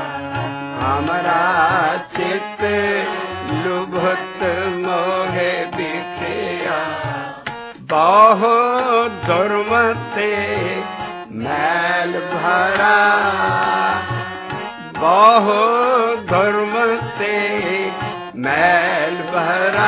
ਹਮਾਰਾ ਚਿੱਤ ਲੁਭਤ ਮੋਹੇ ਵਿਖਿਆ। ਬਹੁਤ ਦੁਰਮਤੇ ਮੈਲ ਭਰਾ, ਬਹੁਤ ਦੁਰਮਤੇ ਮੈਲ ਭਰਾ।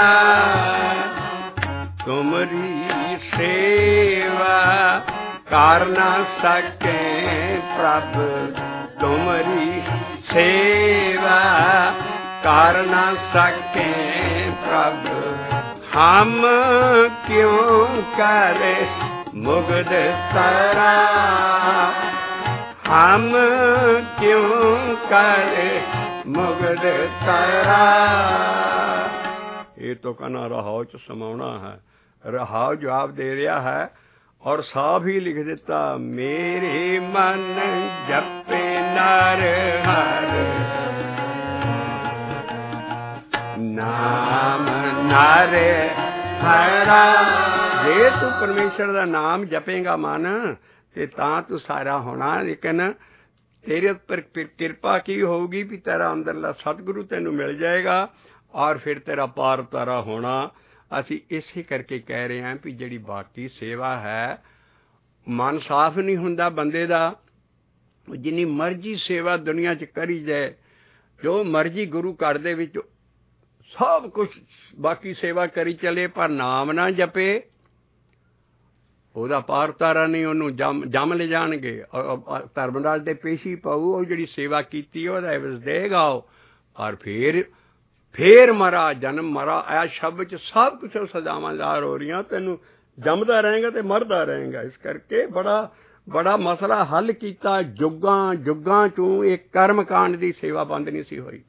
ਤੁਮਰੀ ਸੇਵਾ ਕਰ ਨਾ ਸਕੇ ਪ੍ਰਭ, ਤੁਮਰੀ ਸੇਵਾ ਕਰ ਨਾ ਸਕੇ ਪ੍ਰਭ। ਹਮ ਕਿਉਂ ਕਰੇ ਮੁਗਧ ਤਰਾ, ਹਮ ਕਿਉਂ ਕਰੇ ਮੁਗਧ ਤਰਾ। ਇਹ ਤੋਂ ਕਹਿਣਾ ਰਹਾਉ ਚ ਸਮਾਉਣਾ ਹੈ। ਰਹਾਉ ਜਵਾਬ ਦੇ ਰਿਹਾ ਹੈ ਔਰ ਸਾਫ ਹੀ ਲਿਖ ਦਿੱਤਾ। ਮੇਰੇ ਮਨ ਜਪੇ ਨਰ ਹਰ, ਨਾਮ ਨਰ ਹਰਾ। ਜੇ ਤੂੰ ਪਰਮੇਸ਼ਰ ਦਾ ਨਾਮ ਜਪੇਗਾ ਮਨ ਤੇ ਤਾਂ ਤੂੰ ਸਾਰਾ ਹੋਣਾ। ਲੇਕਿਨ ਤੇਰੇ ਉੱਪਰ ਕਿਰਪਾ ਕੀ ਹੋਊਗੀ ਵੀ ਤੇਰਾ ਅੰਦਰਲਾ ਸਤਿਗੁਰੂ ਤੈਨੂੰ ਮਿਲ ਜਾਏਗਾ ਔਰ ਫਿਰ ਤੇਰਾ ਪਾਰ ਉਤਾਰਾ ਹੋਣਾ। ਅਸੀਂ ਇਸੇ ਕਰਕੇ ਕਹਿ ਰਹੇ ਹਾਂ ਵੀ ਜਿਹੜੀ ਬਾਕੀ ਸੇਵਾ ਹੈ, ਮਨ ਸਾਫ਼ ਨਹੀਂ ਹੁੰਦਾ ਬੰਦੇ ਦਾ। ਜਿੰਨੀ ਮਰਜ਼ੀ ਸੇਵਾ ਦੁਨੀਆ 'ਚ ਕਰੀ ਜਾਏ, ਜੋ ਮਰਜ਼ੀ ਗੁਰੂ ਘਰ ਦੇ ਵਿੱਚ ਸਭ ਕੁਛ ਬਾਕੀ ਸੇਵਾ ਕਰੀ ਚਲੇ, ਪਰ ਨਾਮ ਨਾ ਜਪੇ, ਉਹਦਾ ਪਾਰ ਉਤਾਰਾ ਨਹੀਂ, ਉਹਨੂੰ ਜੰਮ ਜੰਮ ਲੈ ਜਾਣਗੇ। ਧਰਮਰਾਜ ਦੇ ਪੇਸ਼ੀ ਪਾਊ, ਉਹ ਜਿਹੜੀ ਸੇਵਾ ਕੀਤੀ ਉਹਦਾ ਐਵਜ਼ ਦੇਗਾ ਉਹ। ਪਰ ਫਿਰ ਫਿਰ ਮਰਾ ਜਨਮ ਮਰਾ ਇਹ ਸ਼ਬਦ 'ਚ ਸਭ ਕੁਛ ਸਜ਼ਾਵਾਂ ਜ਼ਾਹਰ ਹੋ ਰਹੀਆਂ। ਤੈਨੂੰ ਜੰਮਦਾ ਰਹੇਗਾ ਅਤੇ ਮਰਦਾ ਰਹੇਗਾ। ਇਸ ਕਰਕੇ ਬੜਾ ਬੜਾ ਮਸਲਾ ਹੱਲ ਕੀਤਾ। ਜੁਗਾਂ ਜੁਗਾਂ 'ਚੋਂ ਇਹ ਕਰਮਕਾਂਡ ਦੀ ਸੇਵਾ ਬੰਦ ਨਹੀਂ ਸੀ ਹੋਈ।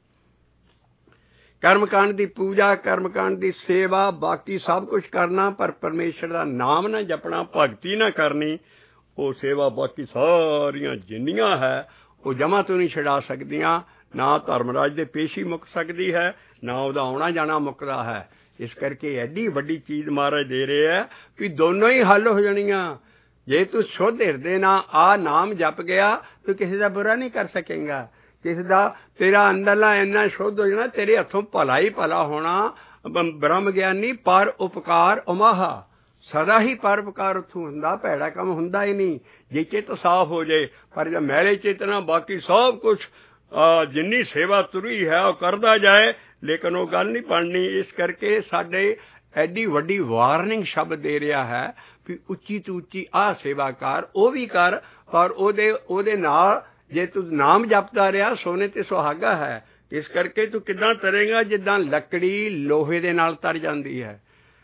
ਕਰਮਕਾਂਡ ਦੀ ਪੂਜਾ, ਕਰਮਕਾਂਡ ਦੀ ਸੇਵਾ, ਬਾਕੀ ਸਭ ਕੁਛ ਕਰਨਾ, ਪਰ ਪਰਮੇਸ਼ਰ ਦਾ ਨਾਮ ਨਾ ਜਪਣਾ, ਭਗਤੀ ਨਾ ਕਰਨੀ, ਉਹ ਸੇਵਾ ਬਾਕੀ ਸਾਰੀਆਂ ਜਿੰਨੀਆਂ ਹੈ ਉਹ ਜਮ੍ਹਾਂ ਤੋਂ ਨਹੀਂ ਛਡਾ ਸਕਦੀਆਂ। ਨਾ ਧਰਮਰਾਜ ਦੇ ਪੇਸ਼ੀ ਮੁੱਕ ਸਕਦੀ ਹੈ, ਨਾ ਉਹਦਾ ਆਉਣਾ ਜਾਣਾ ਮੁੱਕਦਾ ਹੈ। ਇਸ ਕਰਕੇ ਐਡੀ ਵੱਡੀ ਚੀਜ਼ ਮਹਾਰਾਜ ਦੇ ਰਹੇ ਹੈ ਵੀ ਦੋਨੋਂ ਹੀ ਹੱਲ ਹੋ ਜਾਣੀਆਂ। ਜੇ ਤੂੰ ਸ਼ੁੱਧ ਹਿਰਦੇ ਨਾਲ ਆਹ ਨਾਮ ਜਪ ਗਿਆ, ਤੂੰ ਕਿਸੇ ਦਾ ਬੁਰਾ ਨਹੀਂ ਕਰ ਸਕੇਂਗਾ। ਕਿਸੇ ਦਾ ਤੇਰਾ ਅੰਦਰਲਾ ਇੰਨਾ ਸ਼ੁੱਧ ਹੋ ਜਾਣਾ, ਤੇਰੇ ਹੱਥੋਂ ਭਲਾ ਹੀ ਭਲਾ ਹੋਣਾ। ਬ੍ਰਹਮ ਗਿਆਨੀ ਪਰ ਉਪਕਾਰ ਉਮਾਹਾ, ਸਦਾ ਹੀ ਪਰ ਉਪਕਾਰ ਉੱਥੋਂ ਹੁੰਦਾ, ਭੈੜਾ ਕੰਮ ਹੁੰਦਾ ਹੀ ਨਹੀਂ ਜੇ ਚਿੱਤ ਸਾਫ਼ ਹੋ ਜਾਏ। ਪਰ ਜੇ ਮੈਲੇ ਚਿੱਤ ਨਾਲ ਬਾਕੀ ਸਭ ਕੁਛ ਜਿੰਨੀ ਸੇਵਾ ਤੁਰੀ ਹੈ ਉਹ ਕਰਦਾ ਜਾਏ, ਲੇਕਿਨ ਉਹ ਗੱਲ ਨਹੀਂ ਬਣਨੀ। ਇਸ ਕਰਕੇ ਸਾਡੇ ਐਡੀ ਵੱਡੀ ਵਾਰਨਿੰਗ ਸ਼ਬਦ ਦੇ ਰਿਹਾ ਹੈ ਵੀ ਉੱਚੀ ਤੋਂ ਉੱਚੀ ਆਹ ਸੇਵਾ ਕਰ, ਉਹ ਵੀ ਕਰ, ਪਰ ਉਹਦੇ ਉਹਦੇ ਨਾਲ ਜੇ ਤੂੰ ਨਾਮ ਜਪਦਾ ਰਿਹਾ ਸੋਨੇ ਤੇ ਸੁਹਾਗਾ ਹੈ। ਇਸ ਕਰਕੇ ਤੂੰ ਕਿੱਦਾਂ ਤਰੇਂਗਾ? ਜਿੱਦਾਂ ਲੱਕੜੀ ਲੋਹੇ ਦੇ ਨਾਲ ਤਰ ਜਾਂਦੀ ਹੈ।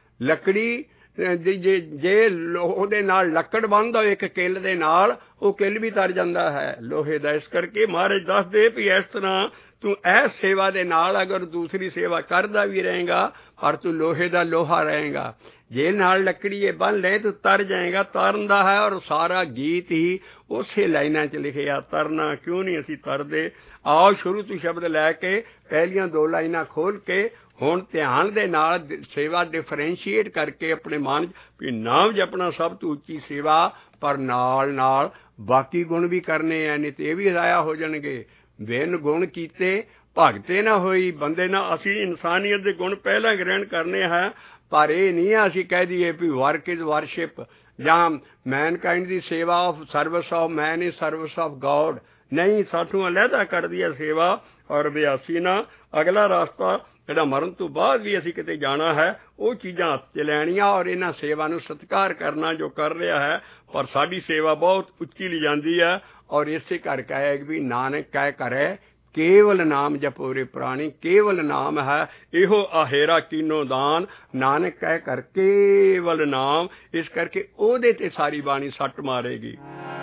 ਲੱਕੜੀ ਜੇ ਜੇ ਉਹਦੇ ਨਾਲ ਲੱਕੜ ਬੰਨ੍ਹਦਾ ਹੋਵੇ ਇੱਕ ਕਿੱਲ ਦੇ ਨਾਲ, ਉਹ ਕਿੱਲ ਵੀ ਤਰ ਜਾਂਦਾ ਹੈ ਲੋਹੇ ਦਾ। ਇਸ ਕਰਕੇ ਮਹਾਰਾਜ ਦੱਸਦੇ ਵੀ ਇਸ ਤਰ੍ਹਾਂ ਤੂੰ ਇਸ ਸੇਵਾ ਦੇ ਨਾਲ ਅਗਰ ਦੂਸਰੀ ਸੇਵਾ ਕਰਦਾ ਵੀ ਰਹੇਗਾ, ਪਰ ਤੂੰ ਲੋਹੇ ਦਾ ਲੋਹਾ ਰਹੇਗਾ। ਜੇ ਨਾਲ ਲੱਕੜੀ ਇਹ ਬੰਨ੍ਹ ਲਏ ਤੂੰ ਤਰ ਜਾਏਗਾ। ਤਰਨ ਦਾ ਹੈ, ਔਰ ਸਾਰਾ ਗੀਤ ਹੀ ਉਸੇ ਲਾਈਨਾਂ 'ਚ ਲਿਖਿਆ, ਤਰਨਾ ਕਿਉਂ ਨਹੀਂ ਅਸੀਂ ਤਰਦੇ। ਆਓ ਸ਼ੁਰੂ ਤੋਂ ਸ਼ਬਦ ਲੈ ਕੇ ਪਹਿਲੀਆਂ ਦੋ ਲਾਈਨਾਂ ਖੋਲ੍ਹ ਕੇ ਹੁਣ ਧਿਆਨ ਦੇ ਨਾਲ ਸੇਵਾ ਡਿਫਰੈਂਸ਼ੀਏਟ ਕਰਕੇ ਆਪਣੇ ਮਨ 'ਚ ਵੀ ਨਾਮ ਜਪਣਾ ਸਭ ਤੋਂ ਉੱਚੀ ਸੇਵਾ, ਪਰ ਨਾਲ ਨਾਲ ਬਾਕੀ ਗੁਣ ਵੀ ਕਰਨੇ ਹੈ, ਨਹੀਂ ਤੇ ਇਹ ਵੀ ਜ਼ਾਇਆ ਹੋ ਜਾਣਗੇ। ਬਿਨ ਗੁਣ ਕੀਤੇ ਭਗਤੇ ਨਾ ਹੋਈ। ਬੰਦੇ ਨਾਲ ਅਸੀਂ ਇਨਸਾਨੀਅਤ ਦੇ ਗੁਣ ਪਹਿਲਾਂ ਗ੍ਰਹਿਣ ਕਰਨੇ ਹੈ, ਪਰ ਇਹ ਨਹੀਂ ਹੈ ਅਸੀਂ ਕਹਿ ਦਈਏ ਵੀ ਵਰਕ ਇਜ਼ ਵਰਸ਼ਿਪ ਜਾਂ ਮੈਨਕਾਇੰਡ ਦੀ ਸੇਵਾ of service of man is service of God. ਨਹੀਂ, ਸਾਥੋਂ ਅਲੱਗਾ ਕਰਦੀ ਹੈ ਸੇਵਾ ਔਰ ਅਭਿਆਸੀ ਨਾਲ ਅਗਲਾ ਰਸਤਾ ਜਿਹੜਾ ਮਰਨ ਤੋਂ ਬਾਅਦ ਵੀ ਅਸੀਂ ਕਿਤੇ ਜਾਣਾ ਹੈ, ਉਹ ਚੀਜ਼ਾਂ ਹੱਥ 'ਚ ਲੈਣੀਆਂ ਔਰ ਇਹਨਾਂ ਸੇਵਾ ਨੂੰ ਸਤਿਕਾਰ ਕਰਨਾ ਜੋ ਕਰ ਰਿਹਾ ਹੈ। ਪਰ ਸਾਡੀ ਸੇਵਾ ਬਹੁਤ ਉੱਚੀ ਲਈ ਜਾਂਦੀ ਹੈ ਔਰ ਇਸੇ ਕਰਕੇ ਹੈ ਵੀ ਨਾਨਕ ਕਹਿ ਕਰੇ ਕੇਵਲ ਨਾਮ ਜਪੋ ਰੇ ਪ੍ਰਾਣੀ। ਕੇਵਲ ਨਾਮ ਹੈ ਇਹੋ ਆਹੇਰਾ ਕੀਨੋ ਦਾਨ, ਨਾਨਕ ਕਹਿ ਕਰ ਕੇਵਲ ਨਾਮ। ਇਸ ਕਰਕੇ ਉਹਦੇ ਤੇ ਸਾਰੀ ਬਾਣੀ ਸੱਟ ਮਾਰੇਗੀ।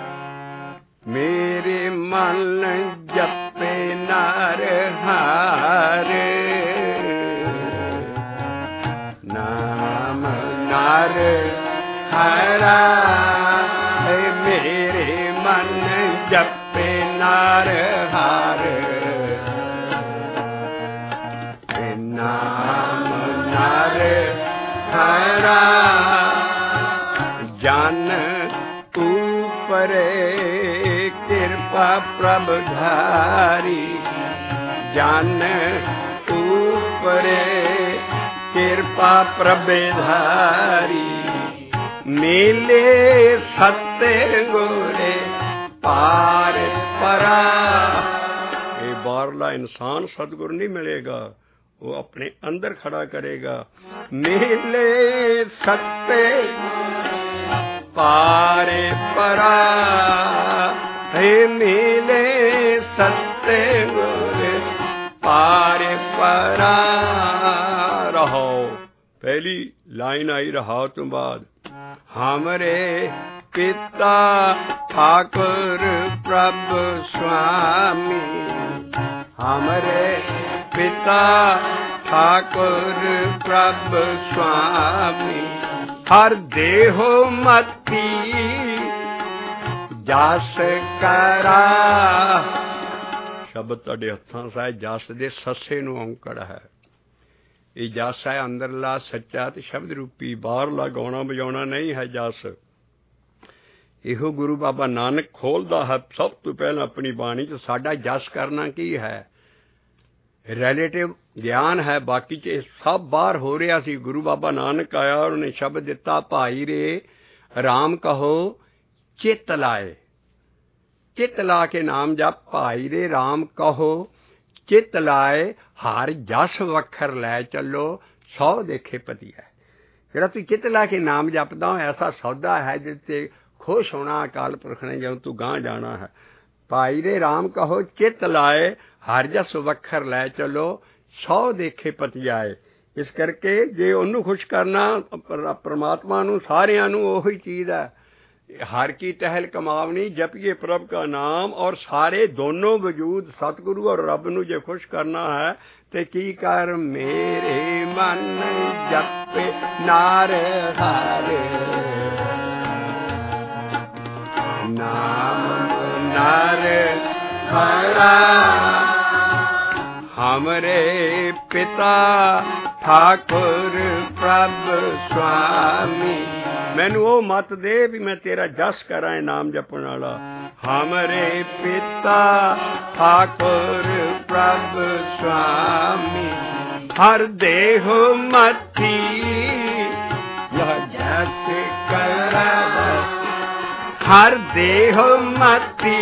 ਮੇਰੇ ਮਨ ਜਪੇ ਨਰ ਹਰਿ, ਨਾਮ ਨਰ ਹਰਾ। ਮੇਰੇ ਮਨ ਜਪੇ ਨਰ ਹਰਿ, ਨਾਮ ਨਰ ਹਰਾ। ਜਨ ਊਪਰੇ ਕਿਰਪਾ ਪ੍ਰਭ ਧਾਰੀ, ਜਨ ਊਪਰੇ ਕਿਰਪਾ ਪ੍ਰਭ ਧਾਰੀ। ਮੇਲੇ ਸੱਤੇ ਗੋਰੇ ਪਾਰ ਪਰਾ। ਇਹ ਬਾਹਰਲਾ ਇਨਸਾਨ ਸਤਿਗੁਰ ਨਹੀਂ ਮਿਲੇਗਾ, ਉਹ ਆਪਣੇ ਅੰਦਰ ਖੜਾ ਕਰੇਗਾ। ਮੇਲੇ ਸੱਤੇ ਪਾਰੇ ਪਰਾ, ਹੈ ਮੇਲੇ ਸੱਤੇ ਗੁਰੇ ਪਾਰੇ ਪਰਾ। ਰਹਾਓ ਪਹਿਲੀ ਲਾਈਨ ਆਈ ਰਹਾਓ ਤੋਂ ਬਾਅਦ। ਹਮਰੇ ਪਿਤਾ ਠਾकुर प्रभ स्वामी, हमारे पिता ठाकुर प्रभ स्वामी। हर देहो मती जस करा। शब्द तुहाडे हत्थां साए जस दे सस्से नूं औंकड़ है। ये जस है अंदरला सच्चा ते शब्द रूपी, बाहरला गाउणा बजाउणा नहीं है जस। ਇਹੋ ਗੁਰੂ ਬਾਬਾ ਨਾਨਕ ਖੋਲ੍ਹਦਾ ਹੈ ਸਭ ਤੋਂ ਪਹਿਲਾਂ ਆਪਣੀ ਬਾਣੀ 'ਚ। ਸਾਡਾ ਜਸ ਕਰਨਾ ਕੀ ਹੈ? ਰਿਲੇਟਿਵ ਗਿਆਨ ਹੈ, ਬਾਕੀ 'ਚ ਸਭ ਬਾਹਰ ਹੋ ਰਿਹਾ ਸੀ। ਗੁਰੂ ਬਾਬਾ ਨਾਨਕ ਆਇਆ, ਉਹਨੇ ਸ਼ਬਦ ਦਿੱਤਾ, ਭਾਈ ਰੇ ਰਾਮ ਕਹੋ ਚਿੱਤ ਲਾਏ। ਚਿੱਤ ਲਾ ਕੇ ਨਾਮ ਜਪ। ਭਾਈ ਰੇ ਰਾਮ ਕਹੋ ਚਿੱਤ ਲਾਏ, ਹਰ ਜਸ ਵੱਖਰ ਲੈ ਚੱਲੋ, ਸੌ ਦੇਖੇ ਪਤੀ ਹੈ। ਜਿਹੜਾ ਤੂੰ ਚਿੱਤ ਲਾ ਕੇ ਨਾਮ ਜਪਦਾ ਐਸਾ ਸੌਦਾ ਹੈ ਜਿਸ ਤੇ ਖੁਸ਼ ਹੋਣਾ ਅਕਾਲ ਪੁਰਖ ਨੇ ਜਦੋਂ ਤੂੰ ਗਾਂਹ ਜਾਣਾ ਹੈ। ਭਾਈ ਦੇ ਰਾਮ ਕਹੋ ਚਿੱਤ ਲਾਏ ਹਰ ਜਸ ਵੱਖਰ ਲੈ ਚਲੋ ਸੌ ਦੇਖੇ ਪਤਿਆਏ। ਇਸ ਕਰਕੇ ਜੇ ਉਹਨੂੰ ਖੁਸ਼ ਕਰਨਾ ਪਰਮਾਤਮਾ ਨੂੰ ਸਾਰਿਆਂ ਨੂੰ ਉਹੀ ਚੀਜ਼ ਹੈ। हर की टहल कमावनी जपिए प्रभ का नाम और सारे दोनों वजूद सतगुरु और रब नू जे खुश करना है ते की कर मेरे मन जपे नार हर नाम नार हरा हमरे पिता ठाकुर प्रभ स्वामी। मैनू वो मत दे भी मैं तेरा जस करा नाम जपन वाला। हमरे पिता ठाकुर प्रभ स्वामी हर देह मती यह जस करा हर देह मती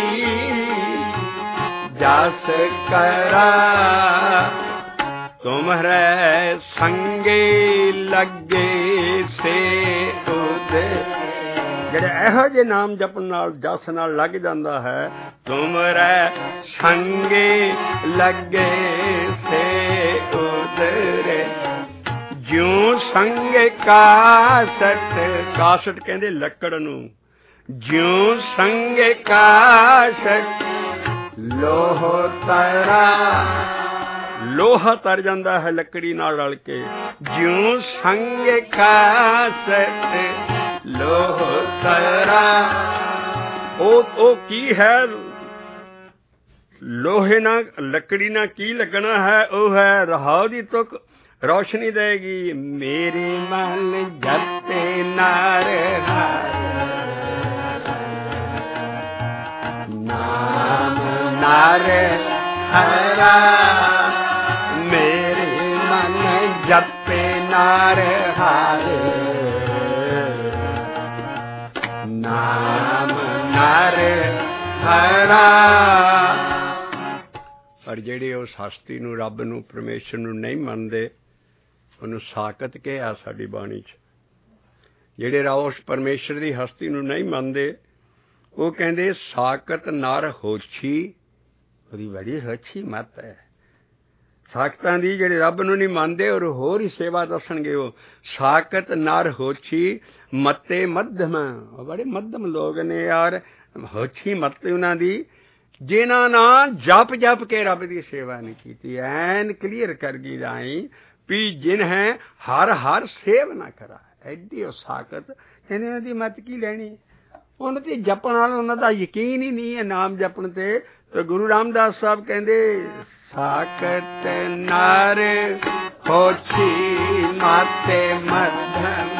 जस करा तुम्हारे संगे लगे से ਜਿਹੜੇ ਇਹੋ ਜਿਹੇ ਨਾਮ ਜਪਣ ਨਾਲ ਜਸ ਨਾਲ ਲੱਗ ਜਾਂਦਾ ਹੈ। ਤੁਮਰੇ ਸੰਗੇ ਲੱਗੇ ਸੇ ਉਦਰੇ ਜਿਉ ਸੰਗੇ ਕਾਸਟ ਕਾਸਟ ਕਹਿੰਦੇ ਲੱਕੜ ਨੂੰ ਜਿਉ ਸੰਗੇ ਕਾਸਟ ਲੋਹ ਤਰਾ ਲੋਹਾ ਤਰ ਜਾਂਦਾ ਹੈ ਲੱਕੜੀ ਨਾਲ ਰਲ ਕੇ। ਜਿਉ ਸੰਗੇ ਕਾਸਟ ਲੋਹ ਤਰਾ ਉਹ ਉਹ ਕੀ ਹੈ ਲੋਹੇ ਨਾਲ ਲੱਕੜੀ ਨਾਲ ਕੀ ਲੱਗਣਾ ਹੈ ਉਹ ਹੈ ਰਹਾਉ ਦੀ ਤੁਕ ਰੌਸ਼ਨੀ ਦੇਗੀ। ਮੇਰੇ ਮਨ ਜਪੇ ਨਾਰ ਹਰ ਨਾਮ ਨਾਰ ਹਰਾ ਮੇਰੇ ਮਨ ਜਪੇ ਨਾਰ ਹਰ ਨਾਮ ਨਾਰ ਹਰਾ। ਪਰ ਜਿਹੜੇ ਉਸ ਹਸਤੀ ਨੂੰ ਰੱਬ ਨੂੰ ਪਰਮੇਸ਼ਰ ਨੂੰ ਨਹੀਂ ਮੰਨਦੇ ਉਹਨੂੰ ਸਾਕਤ ਕਿਹਾ ਸਾਡੀ ਬਾਣੀ 'ਚ। ਜਿਹੜੇ ਉਸ ਪਰਮੇਸ਼ਰ ਦੀ ਹਸਤੀ ਨੂੰ ਨਹੀਂ ਮੰਨਦੇ ਉਹ ਕਹਿੰਦੇ ਸਾਕਤ ਨਰ ਹੋਛੀ। ਉਹਦੀ ਬੜੀ ਹੋਛੀ ਮੱਤ ਹੈ ਸਾਕਤਾਂ ਦੀ। ਜਿਹੜੇ ਰੱਬ ਨੂੰ ਨਹੀਂ ਮੰਨਦੇ ਔਰ ਹੋਰ ਹੀ ਸੇਵਾ ਦੱਸਣਗੇ ਉਹ ਸਾਕਤ ਨਰ ਹੋਛੀ ਮੱਤੇ ਮੱਧਮ। ਉਹ ਬੜੇ ਮੱਧਮ ਲੋਕ ਨੇ ਯਾਰ। ਹੋਛੀ ਮੱਤ ਉਹਨਾਂ ਦੀ ਜਿਨ੍ਹਾਂ ਨਾਲ ਜਪ ਜਪ ਕੇ ਰੱਬ ਦੀ ਸੇਵਾ ਨਹੀਂ ਕੀਤੀ। ਐਨ ਕਲੀਅਰ ਕਰ ਗਈ ਰਾਈ ਵੀ ਜਿਨ ਹੈ ਹਰ ਹਰ ਸੇਵ ਨਾ ਕਰਾ। ਐਡੀ ਉਹ ਸਾਕਤ ਕਹਿੰਦੇ ਉਹਨਾਂ ਦੀ ਮੱਤ ਕੀ ਲੈਣੀ। ਉਹਨਾਂ ਤੇ ਜਪਣ ਨਾਲ ਉਹਨਾਂ ਦਾ ਯਕੀਨ ਹੀ ਨਹੀਂ ਹੈ ਨਾਮ ਜਪਣ ਤੇ। ਤੇ ਗੁਰੂ ਰਾਮਦਾਸ ਸਾਹਿਬ ਕਹਿੰਦੇ ਸਾਕਤ ਨਰ ਹੋਛੀ ਮਾਤੇ ਮੱਧਮ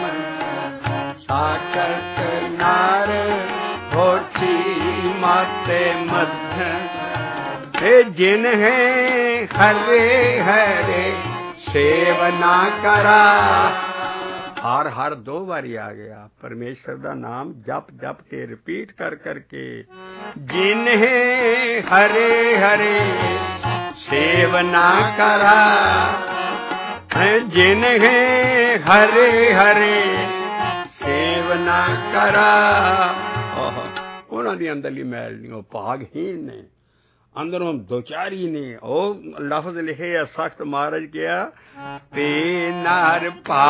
ਸਾਕਤ ਨਰ ਹੋਛੀ ਮਾਤੇ ਮੱਧਮ ਇਹ ਜਿਨ ਹੈ ਹਰੇ ਹਰੇ ਸੇਵ ਨਾ ਕਰਾ। ਹਰ ਹਰ ਦੋ ਵਾਰੀ ਆ ਗਿਆ ਪਰਮੇਸ਼ਰ ਦਾ ਨਾਮ ਜਪ ਜਪ ਕੇ ਰਿਪੀਟ ਕਰ ਕਰਕੇ। ਜਿਨ ਹੈ ਹਰੇ ਹਰੇ ਸੇਵ ਨਾ ਕਰਾ ਜਿਨ ਹੈ ਹਰੇ ਹਰੇ ਸੇਵ ਨਾ ਕਰਾ। ਉਹਨਾਂ ਦੀ ਅੰਦਰਲੀ ਮੈਲ ਨਹੀਂ ਉਹ ਭਾਗਹੀਣ ਨੇ ਅੰਦਰੋਂ ਦੋਚਾਰੀ ਨੇ। ਉਹ ਲਫ਼ਜ਼ ਲਿਖੇ ਆ ਸਖਤ ਮਹਾਰਾਜ ਕਿਹਾ ਤੇ ਨਰ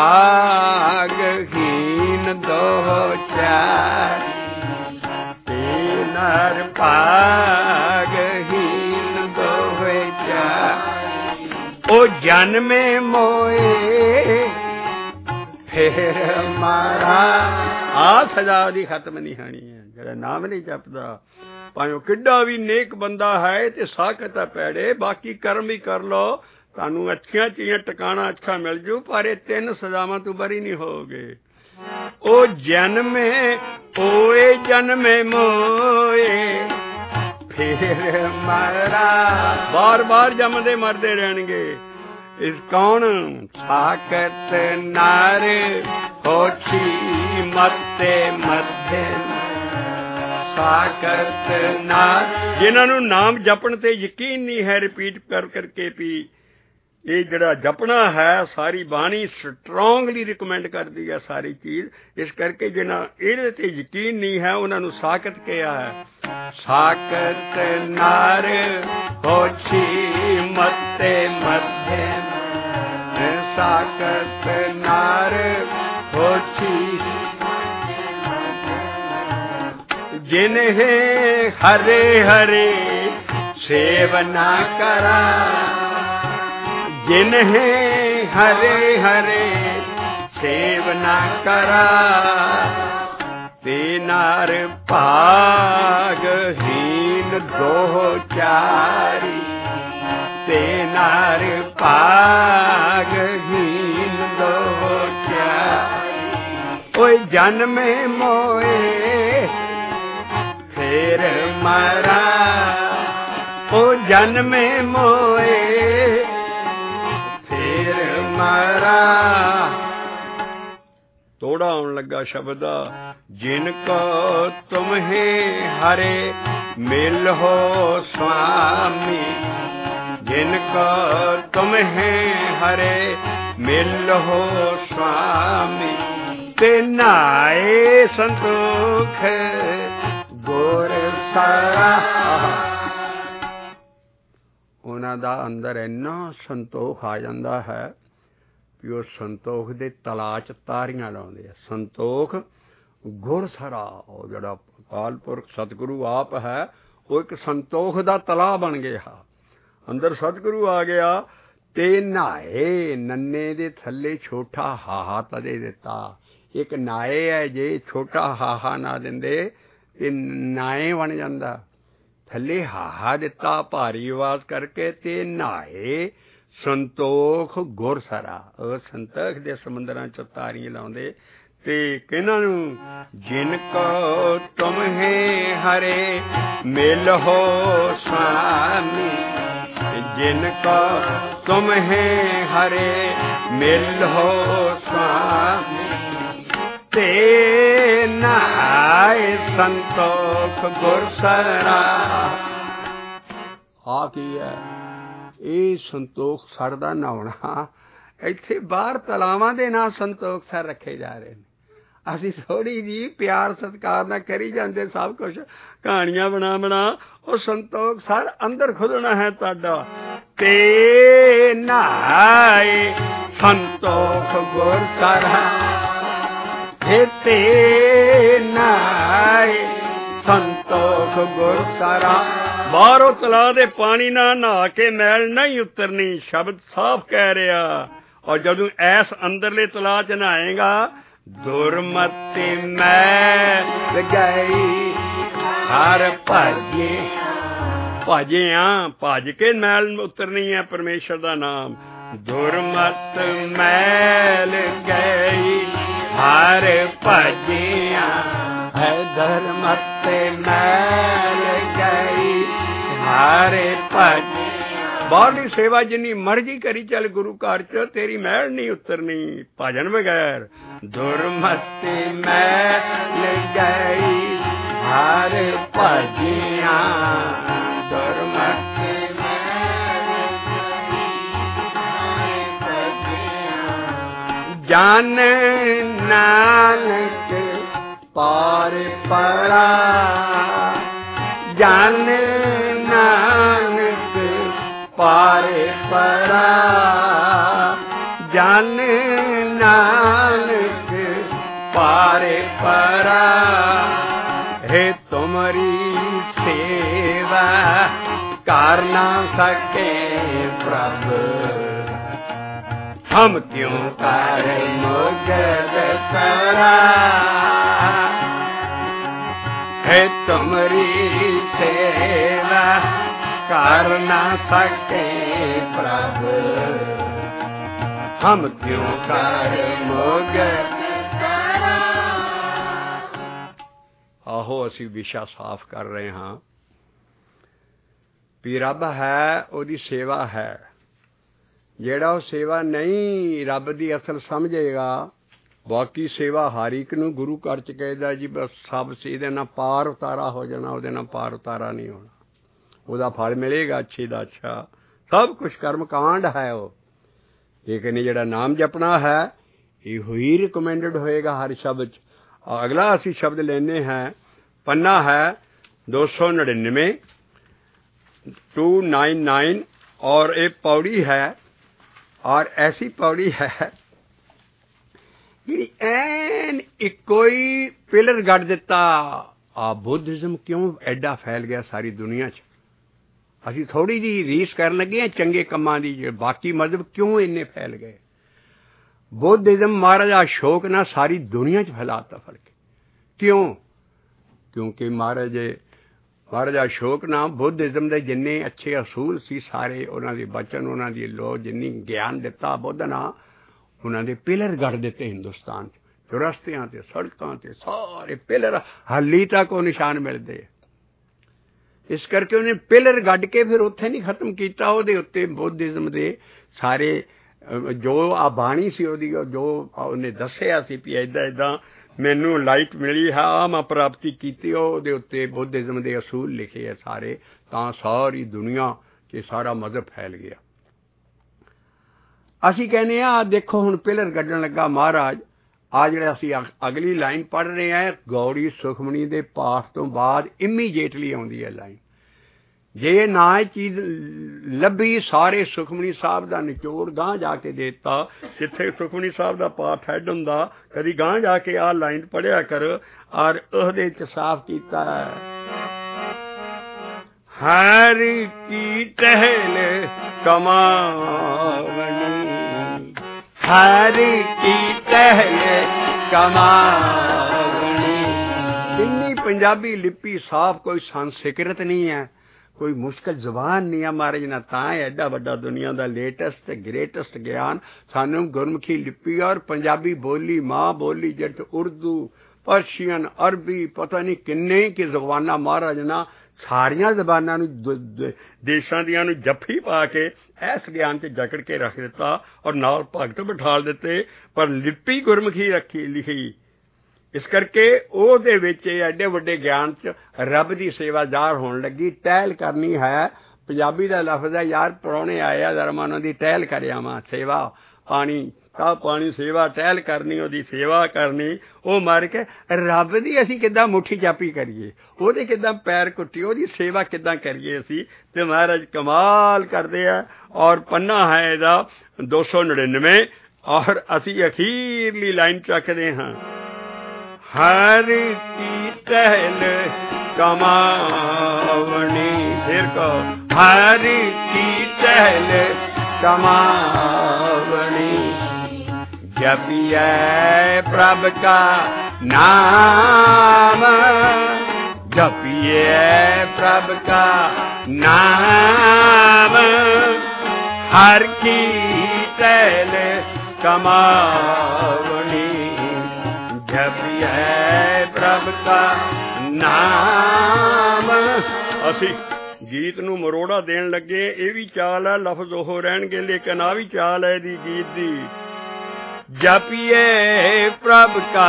ਭਾਗਹੀਨ ਦੋ ਚਾਰ ਤੇ ਨਰ ਭਾਗਹੀਨ ਦੋ ਚਾਰ ਉਹ ਜਨਮੇ ਮੋਏ ਫੇਰ ਮਾਰਾ। ਆ ਸਜ਼ਾ ਉਹਦੀ ਖਤਮ ਨਹੀਂ ਹੋਣੀ ਹੈ ਜਿਹੜਾ ਨਾਮ ਨਹੀਂ ਜਪਦਾ। ਭਾਵੇਂ ਉਹ ਕਿੱਡਾ ਵੀ ਨੇਕ ਬੰਦਾ ਹੈ ਤੇ ਸਾਕਤ ਹੈ ਪੈੜੇ ਬਾਕੀ ਕਰਮ ਵੀ ਕਰ ਲਓ ਤੁਹਾਨੂੰ ਅੱਛੀਆਂ ਚੀਜ਼ਾਂ ਟਿਕਾਣਾ ਅੱਛਾ ਮਿਲ ਜੂ ਪਰ ਇਹ ਤਿੰਨ ਸਜ਼ਾਵਾਂ ਤੋਂ ਬਰੀ ਨਹੀਂ ਹੋਗੇ। ਉਹ ਜਨਮੇ ਓਏ ਜਨਮੇ ਮੋਏ ਫੇਰ ਮਰਾ ਬਾਰ ਬਾਰ ਜੰਮਦੇ ਮਰਦੇ ਰਹਿਣਗੇ। ਇਸ ਕੌਣ ਸਾਕਤ ਨਰ ਹੋਛੀ ਮੱਤੇ ਮੱਧੇ ਸਾਕਤ ਨਰ ਜਿਨ੍ਹਾਂ ਨੂੰ ਨਾਮ ਜਪਣ ਤੇ ਯਕੀਨ ਨਹੀਂ ਹੈ ਰਿਪੀਟ ਕਰ ਕਰਕੇ ਵੀ ਇਹ ਜਿਹੜਾ ਜਪਣਾ ਹੈ ਸਾਰੀ ਬਾਣੀ ਸਟਰੋਂਗਲੀ ਰਿਕਮੈਂਡ ਕਰਦੀ ਹੈ ਸਾਰੀ ਚੀਜ਼। ਇਸ ਕਰਕੇ ਜਿਹਨਾਂ ਇਹਦੇ ਤੇ ਯਕੀਨ ਨਹੀਂ ਹੈ ਉਹਨਾਂ ਨੂੰ ਸਾਕਤ ਕਿਹਾ ਹੈ। ਸਾਕਤ ਨਰ ਹੋਛੀ ਮਤੇ ਮਧੇ ਸਾਕਤ ਨਰ ਹੋਛੀ ਜਿਨਹਿ ਹਰੇ ਹਰੇ ਸੇਵ ਨਾ ਕਰਾ ਜਿਨਹਿ ਹਰੇ ਹਰੇ ਸੇਵ ਨਾ ਕਰਾ ਤੇ ਨਰ ਭਾਗਹੀਨ ਦੋ ਚਾਰੀ ਤੇ ਨਰ ਭਾਗਹੀਨ ਦੋ ਚਾਰੀ ਓਏ ਜਨਮੇ ਮੋਏ ਫੇਰ ਮਰਾ ਓ ਜਨਮੇ ਮੋਏ ਫੇਰ ਮਰਾ। ਤੋੜਾ ਆਉਣ ਲੱਗਾ ਸ਼ਬਦ ਜਿਨ ਕੋ ਤੁਮਹੇ ਹਰੇ ਮਿਲ ਹੋ ਸੁਆਮੀ ਜਿਨ ਕੋ ਤੁਮਹੇ ਹਰੇ ਮਿਲ ਹੋ ਸੁਆਮੀ ਤੇ ਨਾਏ ਸੰਤੋਖ ਗੁਰ ਸਾਰਾ। ਉਹਨਾਂ ਦਾ ਅੰਦਰ ਇੰਨਾ ਸੰਤੋਖ ਆ ਜਾਂਦਾ ਹੈ ਵੀ ਉਹ ਸੰਤੋਖ ਦੇ ਤਲਾਅ 'ਚ ਤਾਰੀਆਂ ਲਾਉਂਦੇ ਆ। ਸੰਤੋਖ ਗੁਰ ਸਾਰਾ ਉਹ ਜਿਹੜਾ ਅਕਾਲ ਪੁਰਖ ਸਤਿਗੁਰੂ ਆਪ ਹੈ ਉਹ ਇੱਕ ਸੰਤੋਖ ਦਾ ਤਲਾਅ ਬਣ ਗਿਆ। ਅੰਦਰ ਸਤਿਗੁਰੂ ਆ ਗਿਆ ਤੇ ਨਹਾਏ ਨੰਨੇ ਦੇ ਥੱਲੇ ਛੋਟਾ ਹਾਹਾ ਤਦੇ ਦਿੱਤਾ। ਇੱਕ ਨਾਏ ਹੈ ਜੇ ਛੋਟਾ ਹਾਹਾ ਨਾ ਦਿੰਦੇ ਤੇ ਨਾਏ ਬਣ ਜਾਂਦਾ। ਥੱਲੇ ਹਾਹਾ ਦਿੱਤਾ ਭਾਰੀ ਆਵਾਜ਼ ਕਰਕੇ ਤੇ ਨਹਾਏ ਸੰਤੋਖ ਗੁਰ ਸਾਰਾ। ਉਹ ਸੰਤੋਖ ਦੇ ਸਮੁੰਦਰਾਂ 'ਚ ਤਾਰੀਆਂ ਲਾਉਂਦੇ ਤੇ ਕਿਹਨਾਂ ਨੂੰ ਜਿਨ ਕੋ ਤੁਮਹੇ ਹਰੇ ਮਿਲ ਹੋ ਸੁਆਮੀ ਜਿਨ ਕੋ ਤੁਮਹੇ ਹਰੇ ਮਿਲ ਹੋ ਸੁਆਮੀ ਤੇ ਨਾਏ ਸੰਤੋਖ ਗੁਰ ਸਾਰਾ। ਆ ਕੀ ਹੈ ਇਹ ਸੰਤੋਖ ਸਰ ਦਾ ਨਹਾਉਣਾ। ਇੱਥੇ ਬਾਹਰ ਤਲਾਵਾਂ ਦੇ ਨਾਂ ਸੰਤੋਖ ਸਰ ਰੱਖੇ ਜਾ ਰਹੇ ਨੇ। ਅਸੀਂ ਥੋੜ੍ਹੀ ਜਿਹੀ ਪਿਆਰ ਸਤਿਕਾਰ ਨਾਲ ਕਰੀ ਜਾਂਦੇ ਸਭ ਕੁਛ ਕਹਾਣੀਆਂ ਬਣਾ ਬਣਾ। ਉਹ ਸੰਤੋਖ ਸਰ ਅੰਦਰ ਖੁੱਲਣਾ ਹੈ ਤੁਹਾਡਾ ਤੇ ਨਹਾਏ ਸੰਤੋਖ ਗੁਰ ਸਾਰਾ ਤੇ ਨਹਾਏ ਸੰਤੋਖ ਗੁਰ ਸਾਰਾ। ਬਾਹਰੋਂ ਤਲਾਅ ਦੇ ਪਾਣੀ ਨਾਲ ਨਹਾ ਕੇ ਮੈਲ ਨਹੀਂ ਉਤਰਨੀ ਸ਼ਬਦ ਸਾਫ਼ ਕਹਿ ਰਿਹਾ। ਔਰ ਜਦੋਂ ਐਸ ਅੰਦਰਲੇ ਤਲਾਅ 'ਚ ਨਹਾਏਗਾ ਦੁਰਮਤੀ ਮੈਲ ਗਈ ਹਰ ਭਜੇ ਭਜੇ ਆ ਭਜ ਕੇ ਮੈਲ ਉਤਰਨੀ ਹੈ ਪਰਮੇਸ਼ਰ ਦਾ ਨਾਮ। ਦੁਰਮਤ ਮੈਲ ਗਈ ਹਰ ਭਜਿਆ ਹੈ ਧਰਮਤ ਮੈਲ ਗਈ ਹਰ ਭਜਿਆ। ਬਾਹਰਲੀ ਸੇਵਾ ਜਿੰਨੀ ਮਰਜ਼ੀ ਕਰੀ ਚੱਲ ਗੁਰੂ ਘਰ 'ਚ ਤੇਰੀ ਮੈਲ ਨਹੀਂ ਉਤਰਨੀ ਭਜਨ ਬਗੈਰ। ਦੁਰਮਤ ਮੈਲ ਗਈ ਹਰ ਭਜਿਆ ਦੁਰਮਤ ਜਨ ਨਾਨਕ ਪਾਰ ਪਰਾ ਜਨ ਨਾਨਕ ਪਾਰ ਪਰਾ ਜਨ ਨਾਨਕ ਪਾਰ ਪਰਾ। ਹੈ ਤੁਮਰੀ ਸੇਵਾ ਕਰ ਨਾ ਸਕੇ ਪ੍ਰਭ हम क्यों कर मुगद करा है तुमरी सेवा कर ना सके प्रभु हम क्यों कर मुगद करा। आहो असी विशा साफ कर रहे हाँ भी रब है ओदी सेवा है। ਜਿਹੜਾ ਉਹ ਸੇਵਾ ਨਹੀਂ ਰੱਬ ਦੀ ਅਸਲ ਸਮਝੇਗਾ ਬਾਕੀ ਸੇਵਾ ਹਰ ਇੱਕ ਨੂੰ ਗੁਰੂ ਘਰ 'ਚ ਕਹਿੰਦਾ ਜੀ ਬਸ ਸਭ ਇਹਦੇ ਨਾਲ ਪਾਰ ਉਤਾਰਾ ਹੋ ਜਾਣਾ ਉਹਦੇ ਨਾਲ ਪਾਰ ਉਤਾਰਾ ਨਹੀਂ ਹੋਣਾ। ਉਹਦਾ ਫਲ ਮਿਲੇਗਾ ਅੱਛੇ ਦਾ ਅੱਛਾ। ਸਭ ਕੁਛ ਕਰਮ ਕਾਂਡ ਹੈ ਉਹ लेकिन जिहड़ा नाम जपना है इहो ही रिकमेंडेड होएगा हर शब्द। अगला असी शब्द लेने हैं, पन्ना है दो सौ नड़िनवे टू नाइन नाइन, और एक पौड़ी है, और ऐसी पौड़ी है जी एन इको ही पिलर गढ़ दिता। आ बुद्धिज्म क्यों एडा फैल गया सारी दुनिया च? असी थोड़ी जी रीस कर लगे हैं चंगे कमां दी, बाकी मजहब क्यों इन्ने फैल गए? बुद्धिज्म महाराजा अशोक ने सारी दुनिया च फैलाता फर्क। क्यों? क्योंकि महाराज महाराजा अशोक ने बुद्धिज्म के जिन्ने अच्छे असूल सी सारे उन्होंने बचन, उन्होंने लो जिन्नी ज्ञान दिता बुद्ध ने, उन्होंने पिलर गढ़ दिते हिंदुस्तान च, रस्तियां ते सड़कों ते सारे पिलर हाली तक वो निशान मिलते। इस करके उन्हें पिलर गढ़ के फिर उत्थे नहीं खत्म किया, ਉਹਦੇ ਉੱਤੇ बुद्धिज्म ਦੇ ਸਾਰੇ जो आ बाणी सी ਉਹਦੀ, जो ਉਹਨੇ ਦੱਸਿਆ ਸੀ ਵੀ ਇਦਾਂ ਇਦਾਂ ਮੈਨੂੰ ਲਾਈਟ ਮਿਲੀ ਹੈ, ਆ ਮੈਂ ਪ੍ਰਾਪਤੀ ਕੀਤੀ, ਉਹਦੇ ਉੱਤੇ बुद्धिज्म ਦੇ ਅਸੂਲ ਲਿਖੇ ਆ ਸਾਰੇ, ਤਾਂ ਸਾਰੀ ਦੁਨੀਆ 'ਚ ਸਾਰਾ ਮਜ਼ਹਬ ਫੈਲ ਗਿਆ। ਅਸੀਂ ਕਹਿੰਦੇ ਆ ਦੇਖੋ ਹੁਣ ਪਿਲਰ ਕੱਢਣ ਲੱਗਾ ਮਹਾਰਾਜ। ਆ ਜਿਹੜਾ ਅਸੀਂ ਅਗਲੀ ਲਾਈਨ ਪੜ੍ਹ ਰਹੇ ਹਾਂ ਗੌੜੀ ਸੁਖਮਣੀ ਦੇ ਪਾਠ ਤੋਂ ਬਾਅਦ ਇਮੀਡੀਏਟਲੀ ਆਉਂਦੀ ਹੈ ਲਾਈਨ। ਜੇ ਨਾ ਇਹ ਚੀਜ਼ ਲੱਭੀ ਸਾਰੇ ਸੁਖਮਣੀ ਸਾਹਿਬ ਦਾ ਨਿਚੋੜ ਗਾਂਹ ਜਾ ਕੇ ਦੇ ਦਿੱਤਾ, ਜਿੱਥੇ ਸੁਖਮਣੀ ਸਾਹਿਬ ਦਾ ਪਾਠ ਹੈਡ ਹੁੰਦਾ ਕਦੀ ਗਾਂਹ ਜਾ ਕੇ ਆਹ ਲਾਈਨ ਪੜ੍ਹਿਆ ਕਰ, ਔਰ ਉਹਦੇ 'ਚ ਸਾਫ਼ ਕੀਤਾ ਹਰ ਕੀ ਟਹਿਲ ਕਮਾਵਣੀ, हर की टहले कमावनी। इन्नी पंजाबी लिपि साफ, कोई संस्कृत नहीं है, कोई मुश्किल जबान नहीं है। महाराज ने तां एडा वड्डा दुनिया का लेटेस्ट ग्रेटेस्ट ज्ञान सानू गुरमुखी लिपि और पंजाबी बोली माँ बोली जिट उर्दू पर्शियन अरबी पता नहीं किन्ने की जबाना महाराज ना सारिया जबाना देशों दियां नूं जफ्फी पा के इस ज्ञान से जकड़ के रख दिता और नाल भगत बिठाल दिते, पर लिपि गुरमुखी रखी लिखी। इस करके ਉਹਦੇ ਵਿੱਚ एडे ਵੱਡੇ ज्ञान च रब की सेवा ਜ਼ਾਹਰ होने लगी। टहल करनी है, पंजाबी का लफ्ज़ है यार, परौने आए आ जरा मैं उन्हां दी टहल करिया वा, सेवा पानी चाह पानी सेवा टहल करनी, ਉਹਦੀ सेवा करनी। ਉਹ मर के रब की असी किद्दां मुट्ठी चापी करिए, ਉਹਦੇ किद्दां पैर कुट्टी, ਉਹਦੀ सेवा किद्दां करिए असी, ते महाराज कमाल करते हैं। और पन्ना है ਇਹਦਾ दो सौ नड़िनवे, और असी अखीरली लाइन चकदे हाँ हर की टहल कमावनी। फिर कहो हर की टहल कमावनी, जपिए प्रभ का नाम, जपिए प्रभ का नाम, हर की टहल कमावनी, जपिए प्रभ का नाम। असी गीत नूं मरोड़ा देण लगे, ये भी चाल है, लफ्ज ओह रहणगे लेकिन आ भी चाल है दी गीत दी। जपिए प्रभ का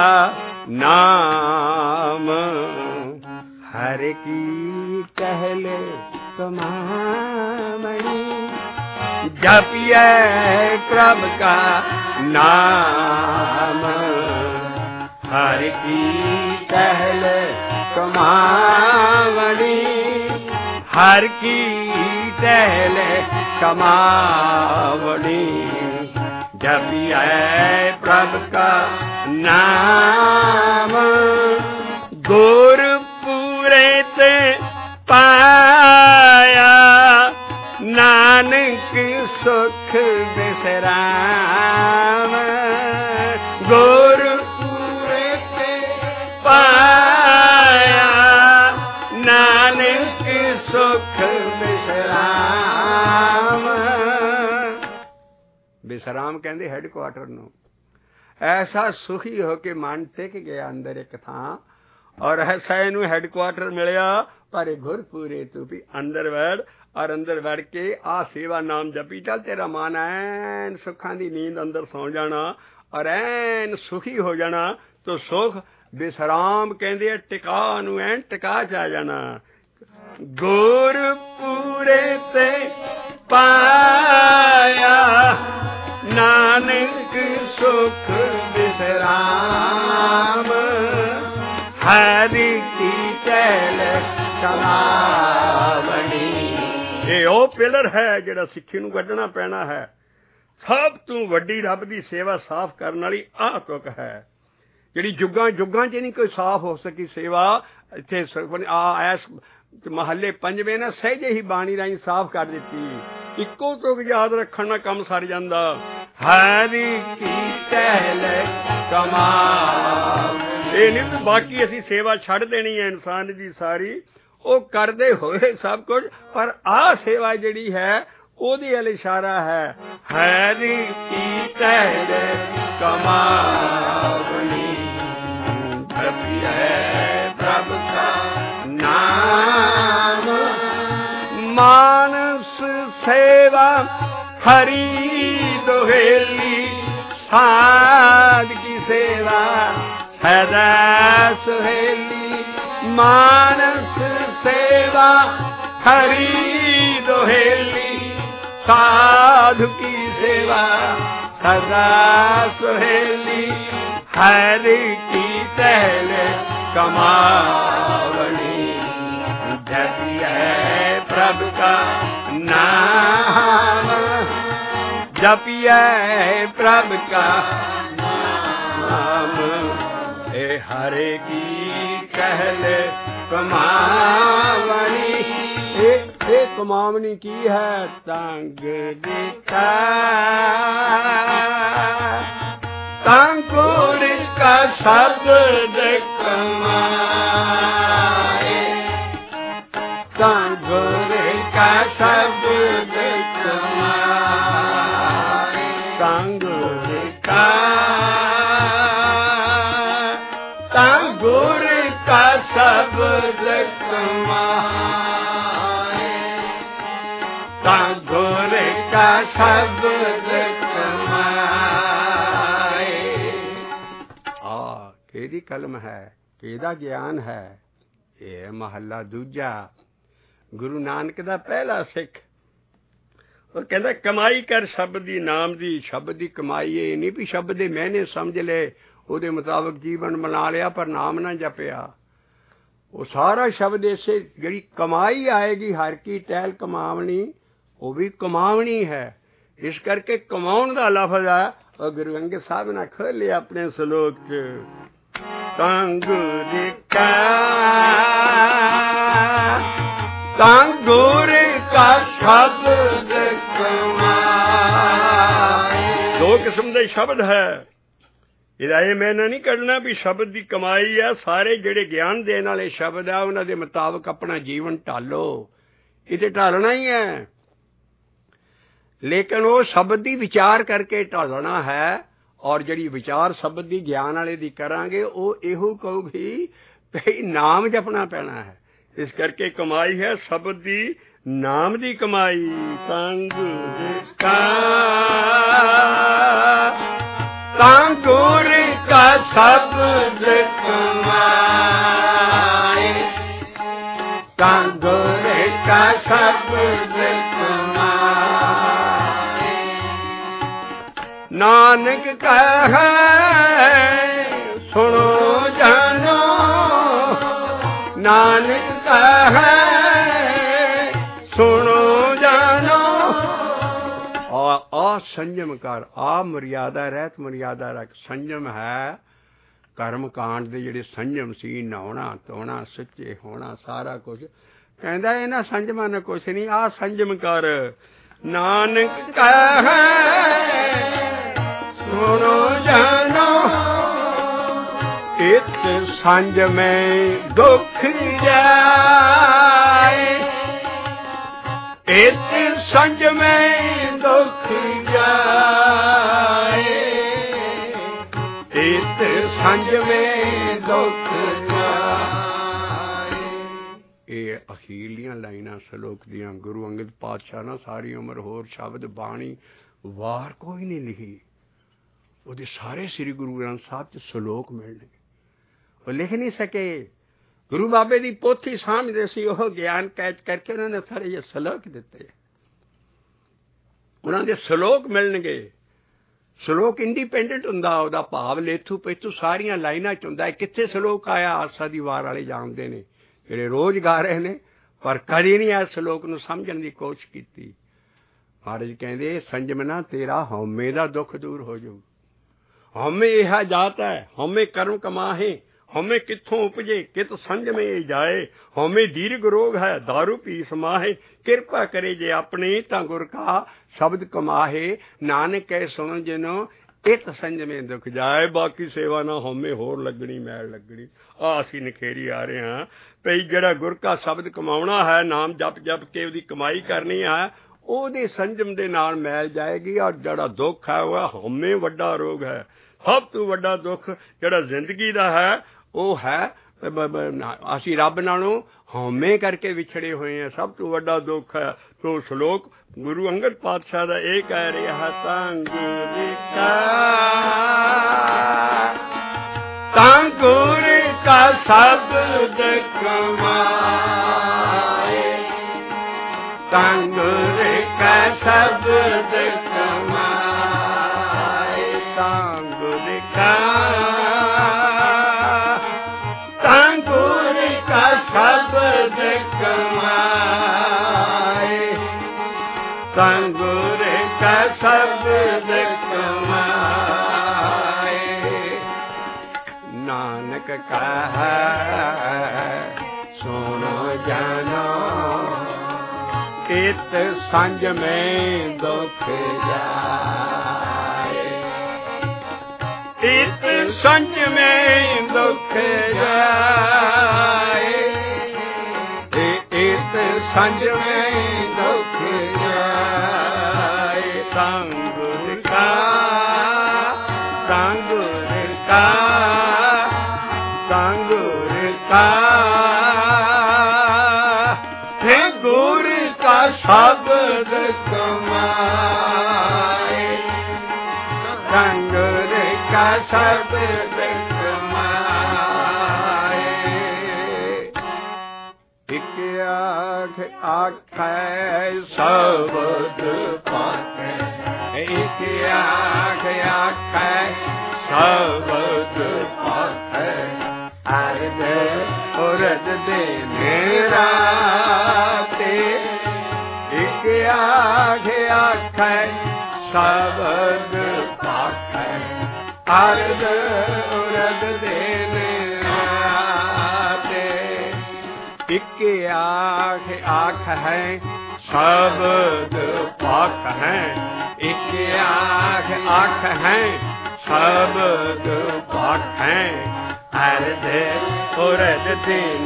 नाम, हर की टहल कमावनी, जपिए प्रभ का नाम, हर की टहल कमावनी, हर की टहल कमावनी, जपिए प्रभ का नाम। गुरपुरे ते पाया नानक सुख विश्राम, गुरपुरे ते पाया नानक सुख विश्राम। विश्राम कहते हैडक्वार्टर नूं। ऐसा सुखी होके मन टिक गया अंदर एक थां, और ऐसा इनू हैडक्वार्टर मिलिया, पर गुरपुरे तू भी अंदर बैठ, और अंदर बैठ के आ सेवा नाम जपी चल, तेरा मन ऐन सुखां दी नींद अंदर सौ जाना और ऐन सुखी हो जाना। तो सुख विश्राम कहते टिका नू ऐन टिका च आ जाना। गुरपुरे ते पाया ना ਇਹ ਉਹ ਪਿਲਰ ਹੈ ਜਿਹੜਾ ਸਿੱਖੀ ਨੂੰ ਕੱਢਣਾ ਪੈਣਾ ਹੈ। ਸਭ ਤੋਂ ਵੱਡੀ ਰੱਬ ਦੀ ਸੇਵਾ ਸਾਫ਼ ਕਰਨ ਵਾਲੀ ਆਹ ਤੁਕ ਹੈ, ਜਿਹੜੀ ਜੁਗਾਂ ਜੁਗਾਂ 'ਚ ਨਹੀਂ ਕੋਈ ਸਾਫ਼ ਹੋ ਸਕੀ ਸੇਵਾ। ਇੱਥੇ ਆ ਇਸ ਮਹੱਲੇ ਪੰਜਵੇਂ ਨਾ ਸਹਿਜੇ ਹੀ ਬਾਣੀ ਰਾਹੀਂ ਸਾਫ਼ ਕਰ ਦਿੱਤੀ। ਇੱਕੋ ਤੁਕ ਯਾਦ ਰੱਖਣ ਨਾਲ ਕੰਮ ਸਰ ਜਾਂਦਾ। ਹਰੀ ਕੀ ਟਹਿਲ ਕਮਾਲ। ਇਹ ਨਹੀਂ ਬਾਕੀ ਅਸੀਂ ਸੇਵਾ ਛੱਡ ਦੇਣੀ ਹੈ ਇਨਸਾਨ ਦੀ ਸਾਰੀ, ਉਹ ਕਰਦੇ ਹੋਏ ਸਭ ਕੁਝ, ਪਰ ਆਹ ਸੇਵਾ ਜਿਹੜੀ ਹੈ ਉਹਦੇ ਵੱਲ ਇਸ਼ਾਰਾ ਹੈ। ਹਰੀ ਕੀ ਟਹਿਲ ਕਮਾਵਣੀ ਜਪਿਐ ਪ੍ਰਭ ਕਾ ਨਾਮ। ਮਾਨਸ ਸੇਵਾ ਹਰੀ ਦੁਹੇਲੀ, ਸਾਧ ਕੀ ਸੇਵਾ ਸਦਾ ਸੁਹੇਲੀ। ਮਾਨਸ ਸੇਵਾ ਹਰੀ ਦੁਹੇਲੀ, ਸਾਧु की सेवा सदा सुहेली। हरि की टहल कमावनी जपिए प्रभु का नाम। जपिए प्रभु का नाम। ए हरि की टहल कमावनी। ਇਹ ਕਮਾਵਣੀ ਕੀ ਹੈ? ਤੰਗ ਦਿੱਤਾ ਤੰਗੁਰ ਕਾ ਸ਼ਬਦ ਕਮਾਏ। ਤੰਗੁਰ ਕਾ ਸ਼ਬਦ ਕਮਾਏ। ਤੰਗੁਰ ਕਾ ਤੰਗੁਰ ਕਾ ਸ਼ਬਦ ਕਮਾਏ। ਗੁਰ ਕਾ ਸ਼ਬਦ ਕਮਾਏ। ਆ ਕਿਹਦੀ ਕਲਮ ਹੈ, ਕਿਹਦਾ ਗਿਆਨ ਹੈ? ਇਹ ਮਹੱਲਾ ਦੂਜਾ, ਗੁਰੂ ਨਾਨਕ ਦਾ ਪਹਿਲਾ ਸਿੱਖ। ਉਹ ਕਹਿੰਦਾ ਕਮਾਈ ਕਰ ਸ਼ਬਦ ਦੀ, ਨਾਮ ਦੀ। ਸ਼ਬਦ ਦੀ ਕਮਾਈ ਇਹ ਨਹੀਂ ਵੀ ਸ਼ਬਦ ਦੇ ਮਹਿਨੇ ਸਮਝ ਲਏ, ਉਹਦੇ ਮੁਤਾਬਕ ਜੀਵਨ ਬਣਾ ਲਿਆ, ਪਰ ਨਾਮ ਨਾ ਜਪਿਆ। ਉਹ ਸਾਰਾ ਸ਼ਬਦ ਇਸੇ ਜਿਹੜੀ ਕਮਾਈ ਆਏਗੀ, ਹਰ ਕੀ ਟਹਿਲ ਕਮਾਵਣੀ, ਉਹ ਵੀ ਕਮਾਵਣੀ ਹੈ। ਇਸ ਕਰਕੇ ਕਮਾਉਣ ਦਾ ਲਫ਼ਜ਼ ਆ ਉਹ ਗੁਰੂ ਅੰਗਦ ਸਾਹਿਬ ਨੇ ਖੋਲ੍ਹਿਆ ਆਪਣੇ ਸਲੋਕ 'ਚ। ਤੰਗੁਰ ਕਾ ਤੰਗੁਰ ਕਾ ਸ਼ਬਦ ਕਮਾਏ। ਦੋ ਕਿਸਮ ਦੇ ਸ਼ਬਦ ਹੈ। ਇਹਦਾ ਇਹ ਮੈਨਾਂ ਨਹੀਂ ਕੱਢਣਾ ਵੀ ਸ਼ਬਦ ਦੀ ਕਮਾਈ ਆ। ਸਾਰੇ ਜਿਹੜੇ ਗਿਆਨ ਦੇਣ ਵਾਲੇ ਸ਼ਬਦ ਆ ਉਹਨਾਂ ਦੇ ਮੁਤਾਬਕ ਆਪਣਾ ਜੀਵਨ ਢਾਲੋ। ਇਹ ਤੇ ਢਾਲਣਾ ਹੀ ਹੈ, ਲੇਕਿਨ ਉਹ ਸ਼ਬਦ ਦੀ ਵਿਚਾਰ ਕਰਕੇ ਢਾਲਣਾ ਹੈ। ਔਰ ਜਿਹੜੀ ਵਿਚਾਰ ਸ਼ਬਦ ਦੀ ਗਿਆਨ ਵਾਲੇ ਦੀ ਕਰਾਂਗੇ ਉਹ ਇਹੋ ਕਹੂਗੀ ਭਈ ਨਾਮ ਜਪਣਾ ਪੈਣਾ ਹੈ। ਇਸ ਕਰਕੇ ਕਮਾਈ ਹੈ ਸ਼ਬਦ ਦੀ, ਨਾਮ ਦੀ ਕਮਾਈ। ਤੰਗੁਰ ਕਾ ਤੰਗੁਰ ਕਾ ਸ਼ਬਦ ਕਮਾਏ। ਤੰਗੁਰ ਕਾ ਸ਼ਬਦ ਨਾਨਕ ਕਹੈ ਸੁਣੋ ਜਾਨੋ। ਨਾਨਕ ਕਹੈ ਸੁਣੋ ਜਾਨੋ। ਆ ਆ ਸੰਜਮ ਕਰ, ਆ ਮਰਿਆਦਾ ਰਹਿਤ ਮਰਿਆਦਾ ਰੱਖ। ਸੰਜਮ ਹੈ ਕਰਮ ਕਾਂਡ ਦੇ ਜਿਹੜੇ ਸੰਜਮ ਸੀ, ਨਹਾਉਣਾ ਧੋਣਾ ਸੱਚੇ ਹੋਣਾ ਸਾਰਾ ਕੁਝ। ਕਹਿੰਦਾ ਇਹਨਾਂ ਸੰਜਮਾਂ ਨੇ ਕੁਛ ਨਹੀਂ, ਆ ਸੰਜਮ ਕਰ। ਨਾਨਕ ਕਹੈ ਸੁਣੋ ਜਾਨੋ। ਇਤ ਸੰਜਮੈ ਦੁਖ ਜਾਏ। ਇਤ ਸੰਜਮੈ ਦੁਖ ਜਾਏ। ਇਤ ਸੰਜਮੈ ਦੁਖ ਜਾਏ। ਇਹ ਅਖੀਰਲੀਆਂ ਲਾਈਨਾਂ ਸਲੋਕ ਦੀਆਂ ਗੁਰੂ ਅੰਗਦ ਪਾਤਸ਼ਾਹ ਨਾਲ ਸਾਰੀ ਉਮਰ ਹੋਰ ਸ਼ਬਦ ਬਾਣੀ ਵਾਰ ਕੋਈ ਨਹੀਂ ਲਿਖੀ। ਉਹਦੇ ਸਾਰੇ ਸ੍ਰੀ ਗੁਰੂ ਗ੍ਰੰਥ ਸਾਹਿਬ 'ਚ ਸਲੋਕ ਮਿਲਣਗੇ, ਉਹ ਲਿਖ ਨਹੀਂ ਸਕੇ। ਗੁਰੂ ਬਾਬੇ ਦੀ ਪੋਥੀ ਸਾਂਭਦੇ ਸੀ, ਉਹ ਗਿਆਨ ਕੈਚ ਕਰਕੇ ਉਹਨਾਂ ਨੇ ਸਾਰੇ ਇਹ ਸਲੋਕ ਦਿੱਤੇ। ਉਹਨਾਂ ਦੇ ਸਲੋਕ ਮਿਲਣਗੇ। ਸਲੋਕ ਇੰਡੀਪੈਂਡੈਂਟ ਹੁੰਦਾ, ਉਹਦਾ ਭਾਵ ਲੇਥੂ ਪੇਥੂ ਸਾਰੀਆਂ ਲਾਈਨਾਂ 'ਚ ਹੁੰਦਾ ਹੈ। ਕਿੱਥੇ ਸਲੋਕ ਆਇਆ ਆਸਾ ਦੀ ਵਾਰ ਵਾਲੇ ਜਾਣਦੇ ਨੇ, ਜਿਹੜੇ ਰੋਜ਼ ਗਾ ਰਹੇ ਨੇ। ਪਰ ਕਦੇ ਨਹੀਂ ਇਸ ਸਲੋਕ ਨੂੰ ਸਮਝਣ ਦੀ ਕੋਸ਼ਿਸ਼ ਕੀਤੀ। ਮਹਾਰਾਜ ਕਹਿੰਦੇ ਸੰਜਮ ਨਾ ਤੇਰਾ ਹਉਮੈ ਦਾ ਦੁੱਖ ਦੂਰ ਹੋ ਜਾਊ। ਹਉਮੈ ਇਹ ਜਾਤ ਹੈ, ਹਉਮੈ ਕਰਮ ਕਮਾਹੇ, ਹਉਮੈ ਕਿੱਥੋਂ ਉਪਜੇ, ਕਿਤ ਸੰਜਮੇ ਜਾਏ। ਹਉਮੈ ਦੀਰਘ ਰੋਗ ਹੈ, ਦਾਰੂ ਪੀ ਸਮਾਹੇ। ਕਿਰਪਾ ਕਰੇ ਜੇ ਆਪਣੇ ਤਾਂ ਗੁਰ ਕਾ ਸ਼ਬਦ ਕਮਾਹੇ। ਨਾਨਕ ਕਹਿ ਸੁਣੋ ਜਿਨੋ ਇਤ ਸੰਜਮੇ ਦੁਖ ਜਾਏ। ਬਾਕੀ ਸੇਵਾ ਨਾ ਹਉਮੈ ਹੋਰ ਲੱਗਣੀ, ਮੈਲ ਲੱਗਣੀ। ਆ ਅਸੀਂ ਨਿਖੇਰੀ ਆ ਰਹੇ ਹਾਂ ਭਈ ਜਿਹੜਾ ਗੁਰ ਕਾ ਸ਼ਬਦ ਕਮਾਉਣਾ ਹੈ, ਨਾਮ ਜਪ ਜਪ ਕੇ ਉਹਦੀ ਕਮਾਈ ਕਰਨੀ ਹੈ, ਉਹਦੇ ਸੰਜਮ ਦੇ ਨਾਲ ਮੈਲ ਜਾਏਗੀ। ਔਰ ਜਿਹੜਾ ਦੁੱਖ ਹੈ ਉਹ ਹਉਮੈ ਵੱਡਾ ਰੋਗ ਹੈ। ਸਭ ਤੋਂ ਵੱਡਾ ਦੁੱਖ ਜਿਹੜਾ ਜ਼ਿੰਦਗੀ ਦਾ ਹੈ ਉਹ ਹੈ ਅਸੀਂ ਰੱਬ ਨਾਲੋਂ ਹਉਮੈ ਕਰਕੇ ਵਿਛੜੇ ਹੋਏ ਹਾਂ। ਸਭ ਤੋਂ ਵੱਡਾ ਦੁੱਖ ਹੈ। ਤੋ ਸ਼ਲੋਕ ਗੁਰੂ ਅੰਗਦ ਪਾਤਸ਼ਾਹ ਦਾ ਇਹ ਕਹਿ ਰਿਹਾ ਤੰਗ ਤਾਂ ਗੁਰ ਕਾ ਸ਼ਬਦ ਕਮਾਏ, ਤਾਂ ਗੁਰ ਕਾ ਸ਼ਬਦ ਕਮਾਏ, ਤਾਂ ਗੁਰ ਕਾ ਤਾਂ ਗੁਰ ਕਾ ਸ਼ਬਦ ਕਮਾਏ, ਤਾਂ ਗੁਰ ਕਾ ਸ਼ਬਦ ਕਮਾਏ। ਨਾਨਕ ਕਹੈ ਸੁਣੋ ਜਾਨੋ ਇਤ ਸੰਜਮੇ ਦੁਖ ਜਾਏ, ਇਤ ਸੰਜਮੇ ਦੁਖ ਜਾਏ, ਇਤ ਸੰਜਮੇ ਦੁਖ ਜਾਏ। ਤਾਂ ਗੁਰ ਕਾ ਤਾਂ ਗੁਰ ਕਾ ਤਾਂ ਗੁਰ ਕਾ ਹੈ ਗੁਰ ਕਾ ਸ਼ਬਦ ਕਮਾਏ, ਤਾਂ ਗੁਰ ਕਾ ਸ਼ਬਦ ਕਮਾਏ। ਇਕ ਆਖ ਆਖੈ ਸ਼ਬਦ ਪਾਖੈ, ਇਕ ਆਖ ਆਖੈ ਸ਼ਬਦ ਪਾਖੈ। ਅਰਧ ਉਰਧ ਦੇ ਮੇਰਾ ਤੇ ਇਕ ਆਖ ਆਖੈ ਸ਼ਬਦ ਪਾਖੈ। ਅਰਧ ਉਰਧ ਦੇ ਮੇਰਾ ਤੇ ਇਕ ਆਖ ਆਖ ਹੈ ਸ਼ਬਦ ਪਾਖ ਹੈ, ਇਕ ਆਖ ਆਖ ਹੈ ਸ਼ਬਦ ਪਾਖ ਹੈ। ਅਰਧ ਉਰਧ ਦਿਨ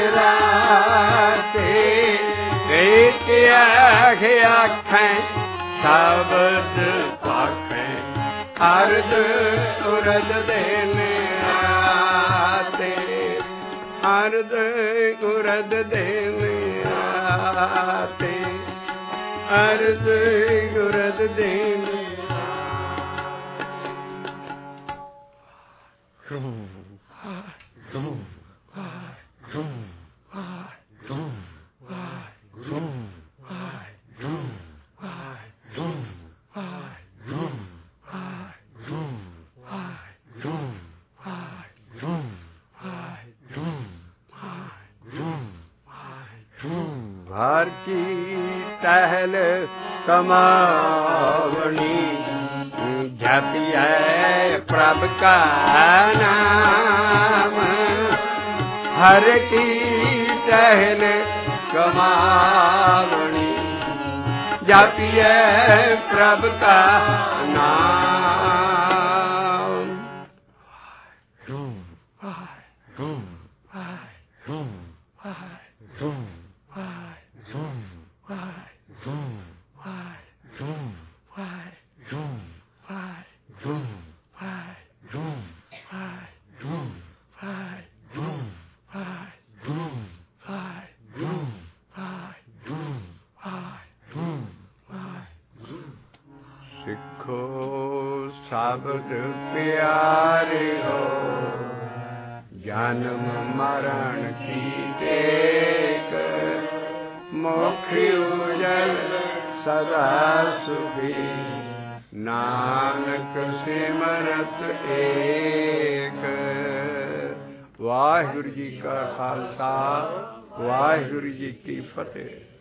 ਰਾਤੇ ਇਕ ਆਖ ਆਖ ਹੈ ਸ਼ਬਦ ਪਾਖ ਹੈ। ਅਰਧ ਉਰਧ ਦਿਨ ਰਾਤੇ ਅਰਧ ਉਰਧ ਦਿਨ ਰਾਤੇ ਅਰਧ ਉਰਧ ਦਿਨ ਹਰ ਕੀ ਟਹਿਲ ਕਮਾਵਣੀ ਜਪਿਐ ਪ੍ਰਭ ਕਾ ਨਾਮ। ਹਰ ਕੀ ਟਹਿਲ ਕਮਾਵਣੀ ਜਪਿਐ ਪ੍ਰਭ ਕਾ ਨਾਮ। ਸਿੱਖੋ ਸ਼ਬਦ ਪਿਆਰਿਓ ਜਨਮ ਮਰਨ ਕੀ ਟੇਕ। ਮੁਖ ਉਜਲ ਸਦਾ ਸੁਖੀ ਨਾਨਕ ਸਿਮਰਤ ਏਕ। ਵਾਹਿਗੁਰੂ ਜੀ ਕਾ ਖਾਲਸਾ ਵਾਹਿਗੁਰੂ ਜੀ ਕੀ ਫਤਿਹ।